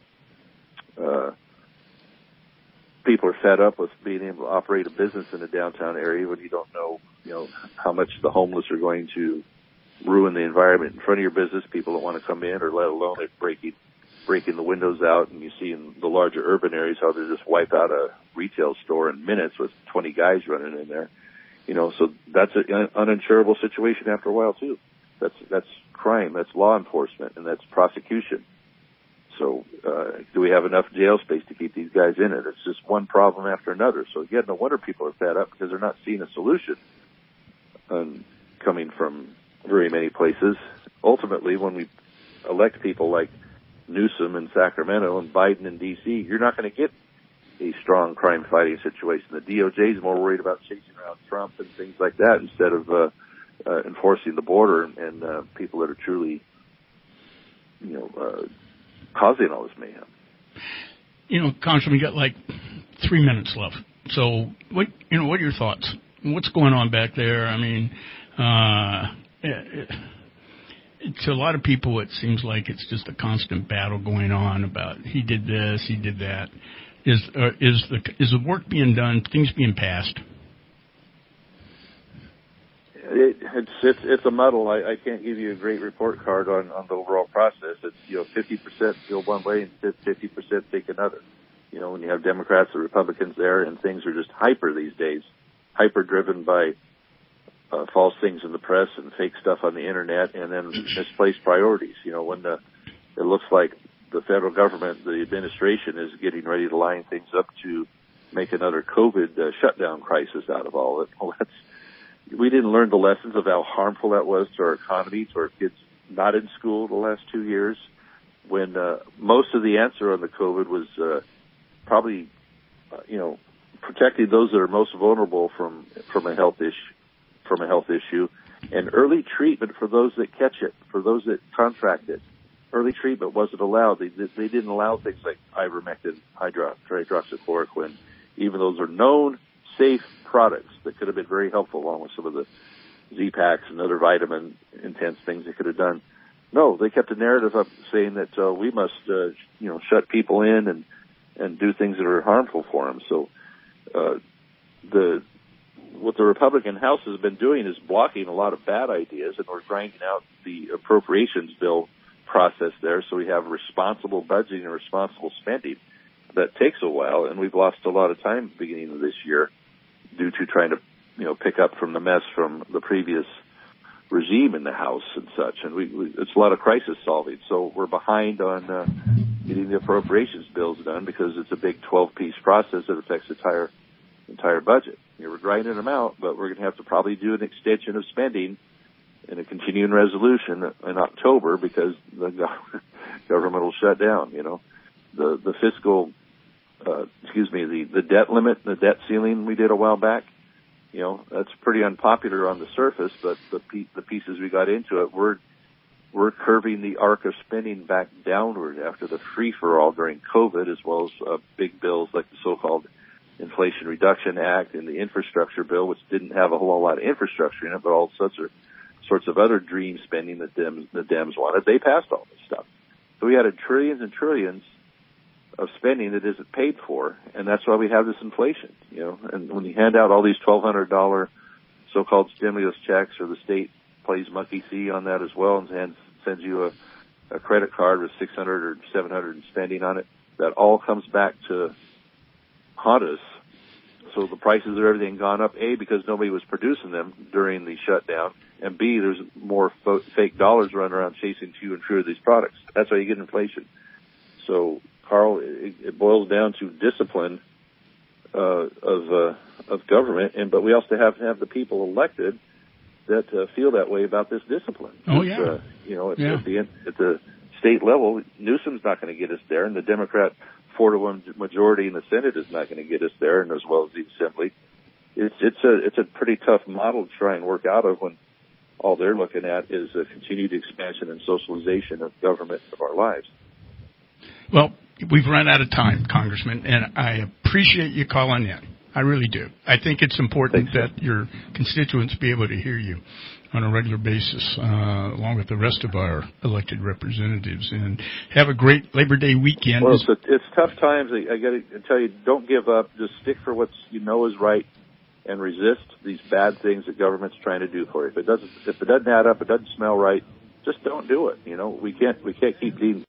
people are fed up with being able to operate a business in a downtown area when you don't know, how much the homeless are going to ruin the environment in front of your business. People don't want to come in, or let alone it breaking the windows out. And you see in the larger urban areas how they just wipe out a retail store in minutes with 20 guys running in there. So that's an uninsurable situation after a while too. That's crime, that's law enforcement, and that's prosecution. So do we have enough jail space to keep these guys in it? It's just one problem after another. So again, no wonder people are fed up, because they're not seeing a solution coming from very many places. Ultimately, when we elect people like Newsom in Sacramento and Biden in D.C., you're not going to get a strong crime-fighting situation. The DOJ is more worried about chasing around Trump and things like that instead of enforcing the border and people that are truly, causing all this mayhem. Congressman, we got like 3 minutes left. So, what are your thoughts? What's going on back there? I mean, to a lot of people, it seems like it's just a constant battle going on about he did this, he did that. Is the work being done? Things being passed? It's a muddle. I can't give you a great report card on the overall process. It's 50% feel one way and 50% think another. When you have Democrats or Republicans there, and things are just hyper these days, hyper driven by false things in the press and fake stuff on the internet, and then misplaced priorities. When it looks like the federal government, the administration, is getting ready to line things up to make another COVID shutdown crisis out of all of it. Well, we didn't learn the lessons of how harmful that was to our economy, to our kids not in school the last 2 years, when most of the answer on the COVID was probably, protecting those that are most vulnerable from a health issue, and early treatment for those that catch it, for those that contract it. Early treatment wasn't allowed. They didn't allow things like ivermectin, hydroxychloroquine, even those are known safe products that could have been very helpful, along with some of the Z-Packs and other vitamin intense things they could have done. No, they kept a narrative up saying that we must, shut people in and do things that are harmful for them. So, what the Republican House has been doing is blocking a lot of bad ideas, and we're grinding out the appropriations bill process there, so we have responsible budgeting and responsible spending. That takes a while, and we've lost a lot of time at the beginning of this year due to trying to, pick up from the mess from the previous regime in the House and such. And it's a lot of crisis solving. So we're behind on getting the appropriations bills done, because it's a big 12-piece process that affects the entire budget. We're grinding them out, but we're going to have to probably do an extension of spending and a continuing resolution in October, because the government will shut down. The fiscal, the debt limit, the debt ceiling we did a while back, that's pretty unpopular on the surface, but the pieces we got into it, we're curving the arc of spending back downward after the free-for-all during COVID, as well as big bills like the so-called Inflation Reduction Act and the infrastructure bill, which didn't have a whole lot of infrastructure in it, but all sorts of other dream spending that the Dems wanted. They passed all this stuff. So we had trillions and trillions of spending that isn't paid for, and that's why we have this inflation, And when you hand out all these $1,200 so-called stimulus checks, or the state plays monkey see on that as well and sends you a credit card with $600 or $700 in spending on it, that all comes back to haunt us. So the prices of everything gone up, A, because nobody was producing them during the shutdown, and B, there's more fake dollars running around chasing fewer and fewer of these products. That's why you get inflation. So, Carl, it boils down to discipline of government, but we also have to have the people elected that feel that way about this discipline. Oh, yeah. At the state level, Newsom's not going to get us there, and the Democrat 4-1 majority in the Senate is not going to get us there, and as well as the Assembly. It's a pretty tough model to try and work out of when all they're looking at is a continued expansion and socialization of government of our lives. Well, we've run out of time, Congressman, and I appreciate you calling in. I really do. I think it's important that your constituents be able to hear you on a regular basis, along with the rest of our elected representatives. And have a great Labor Day weekend. Well, it's tough times. I got to tell you, don't give up. Just stick for what you know is right. and resist these bad things that government's trying to do for you. If it doesn't add up, it doesn't smell right, just don't do it. You know, we can't keep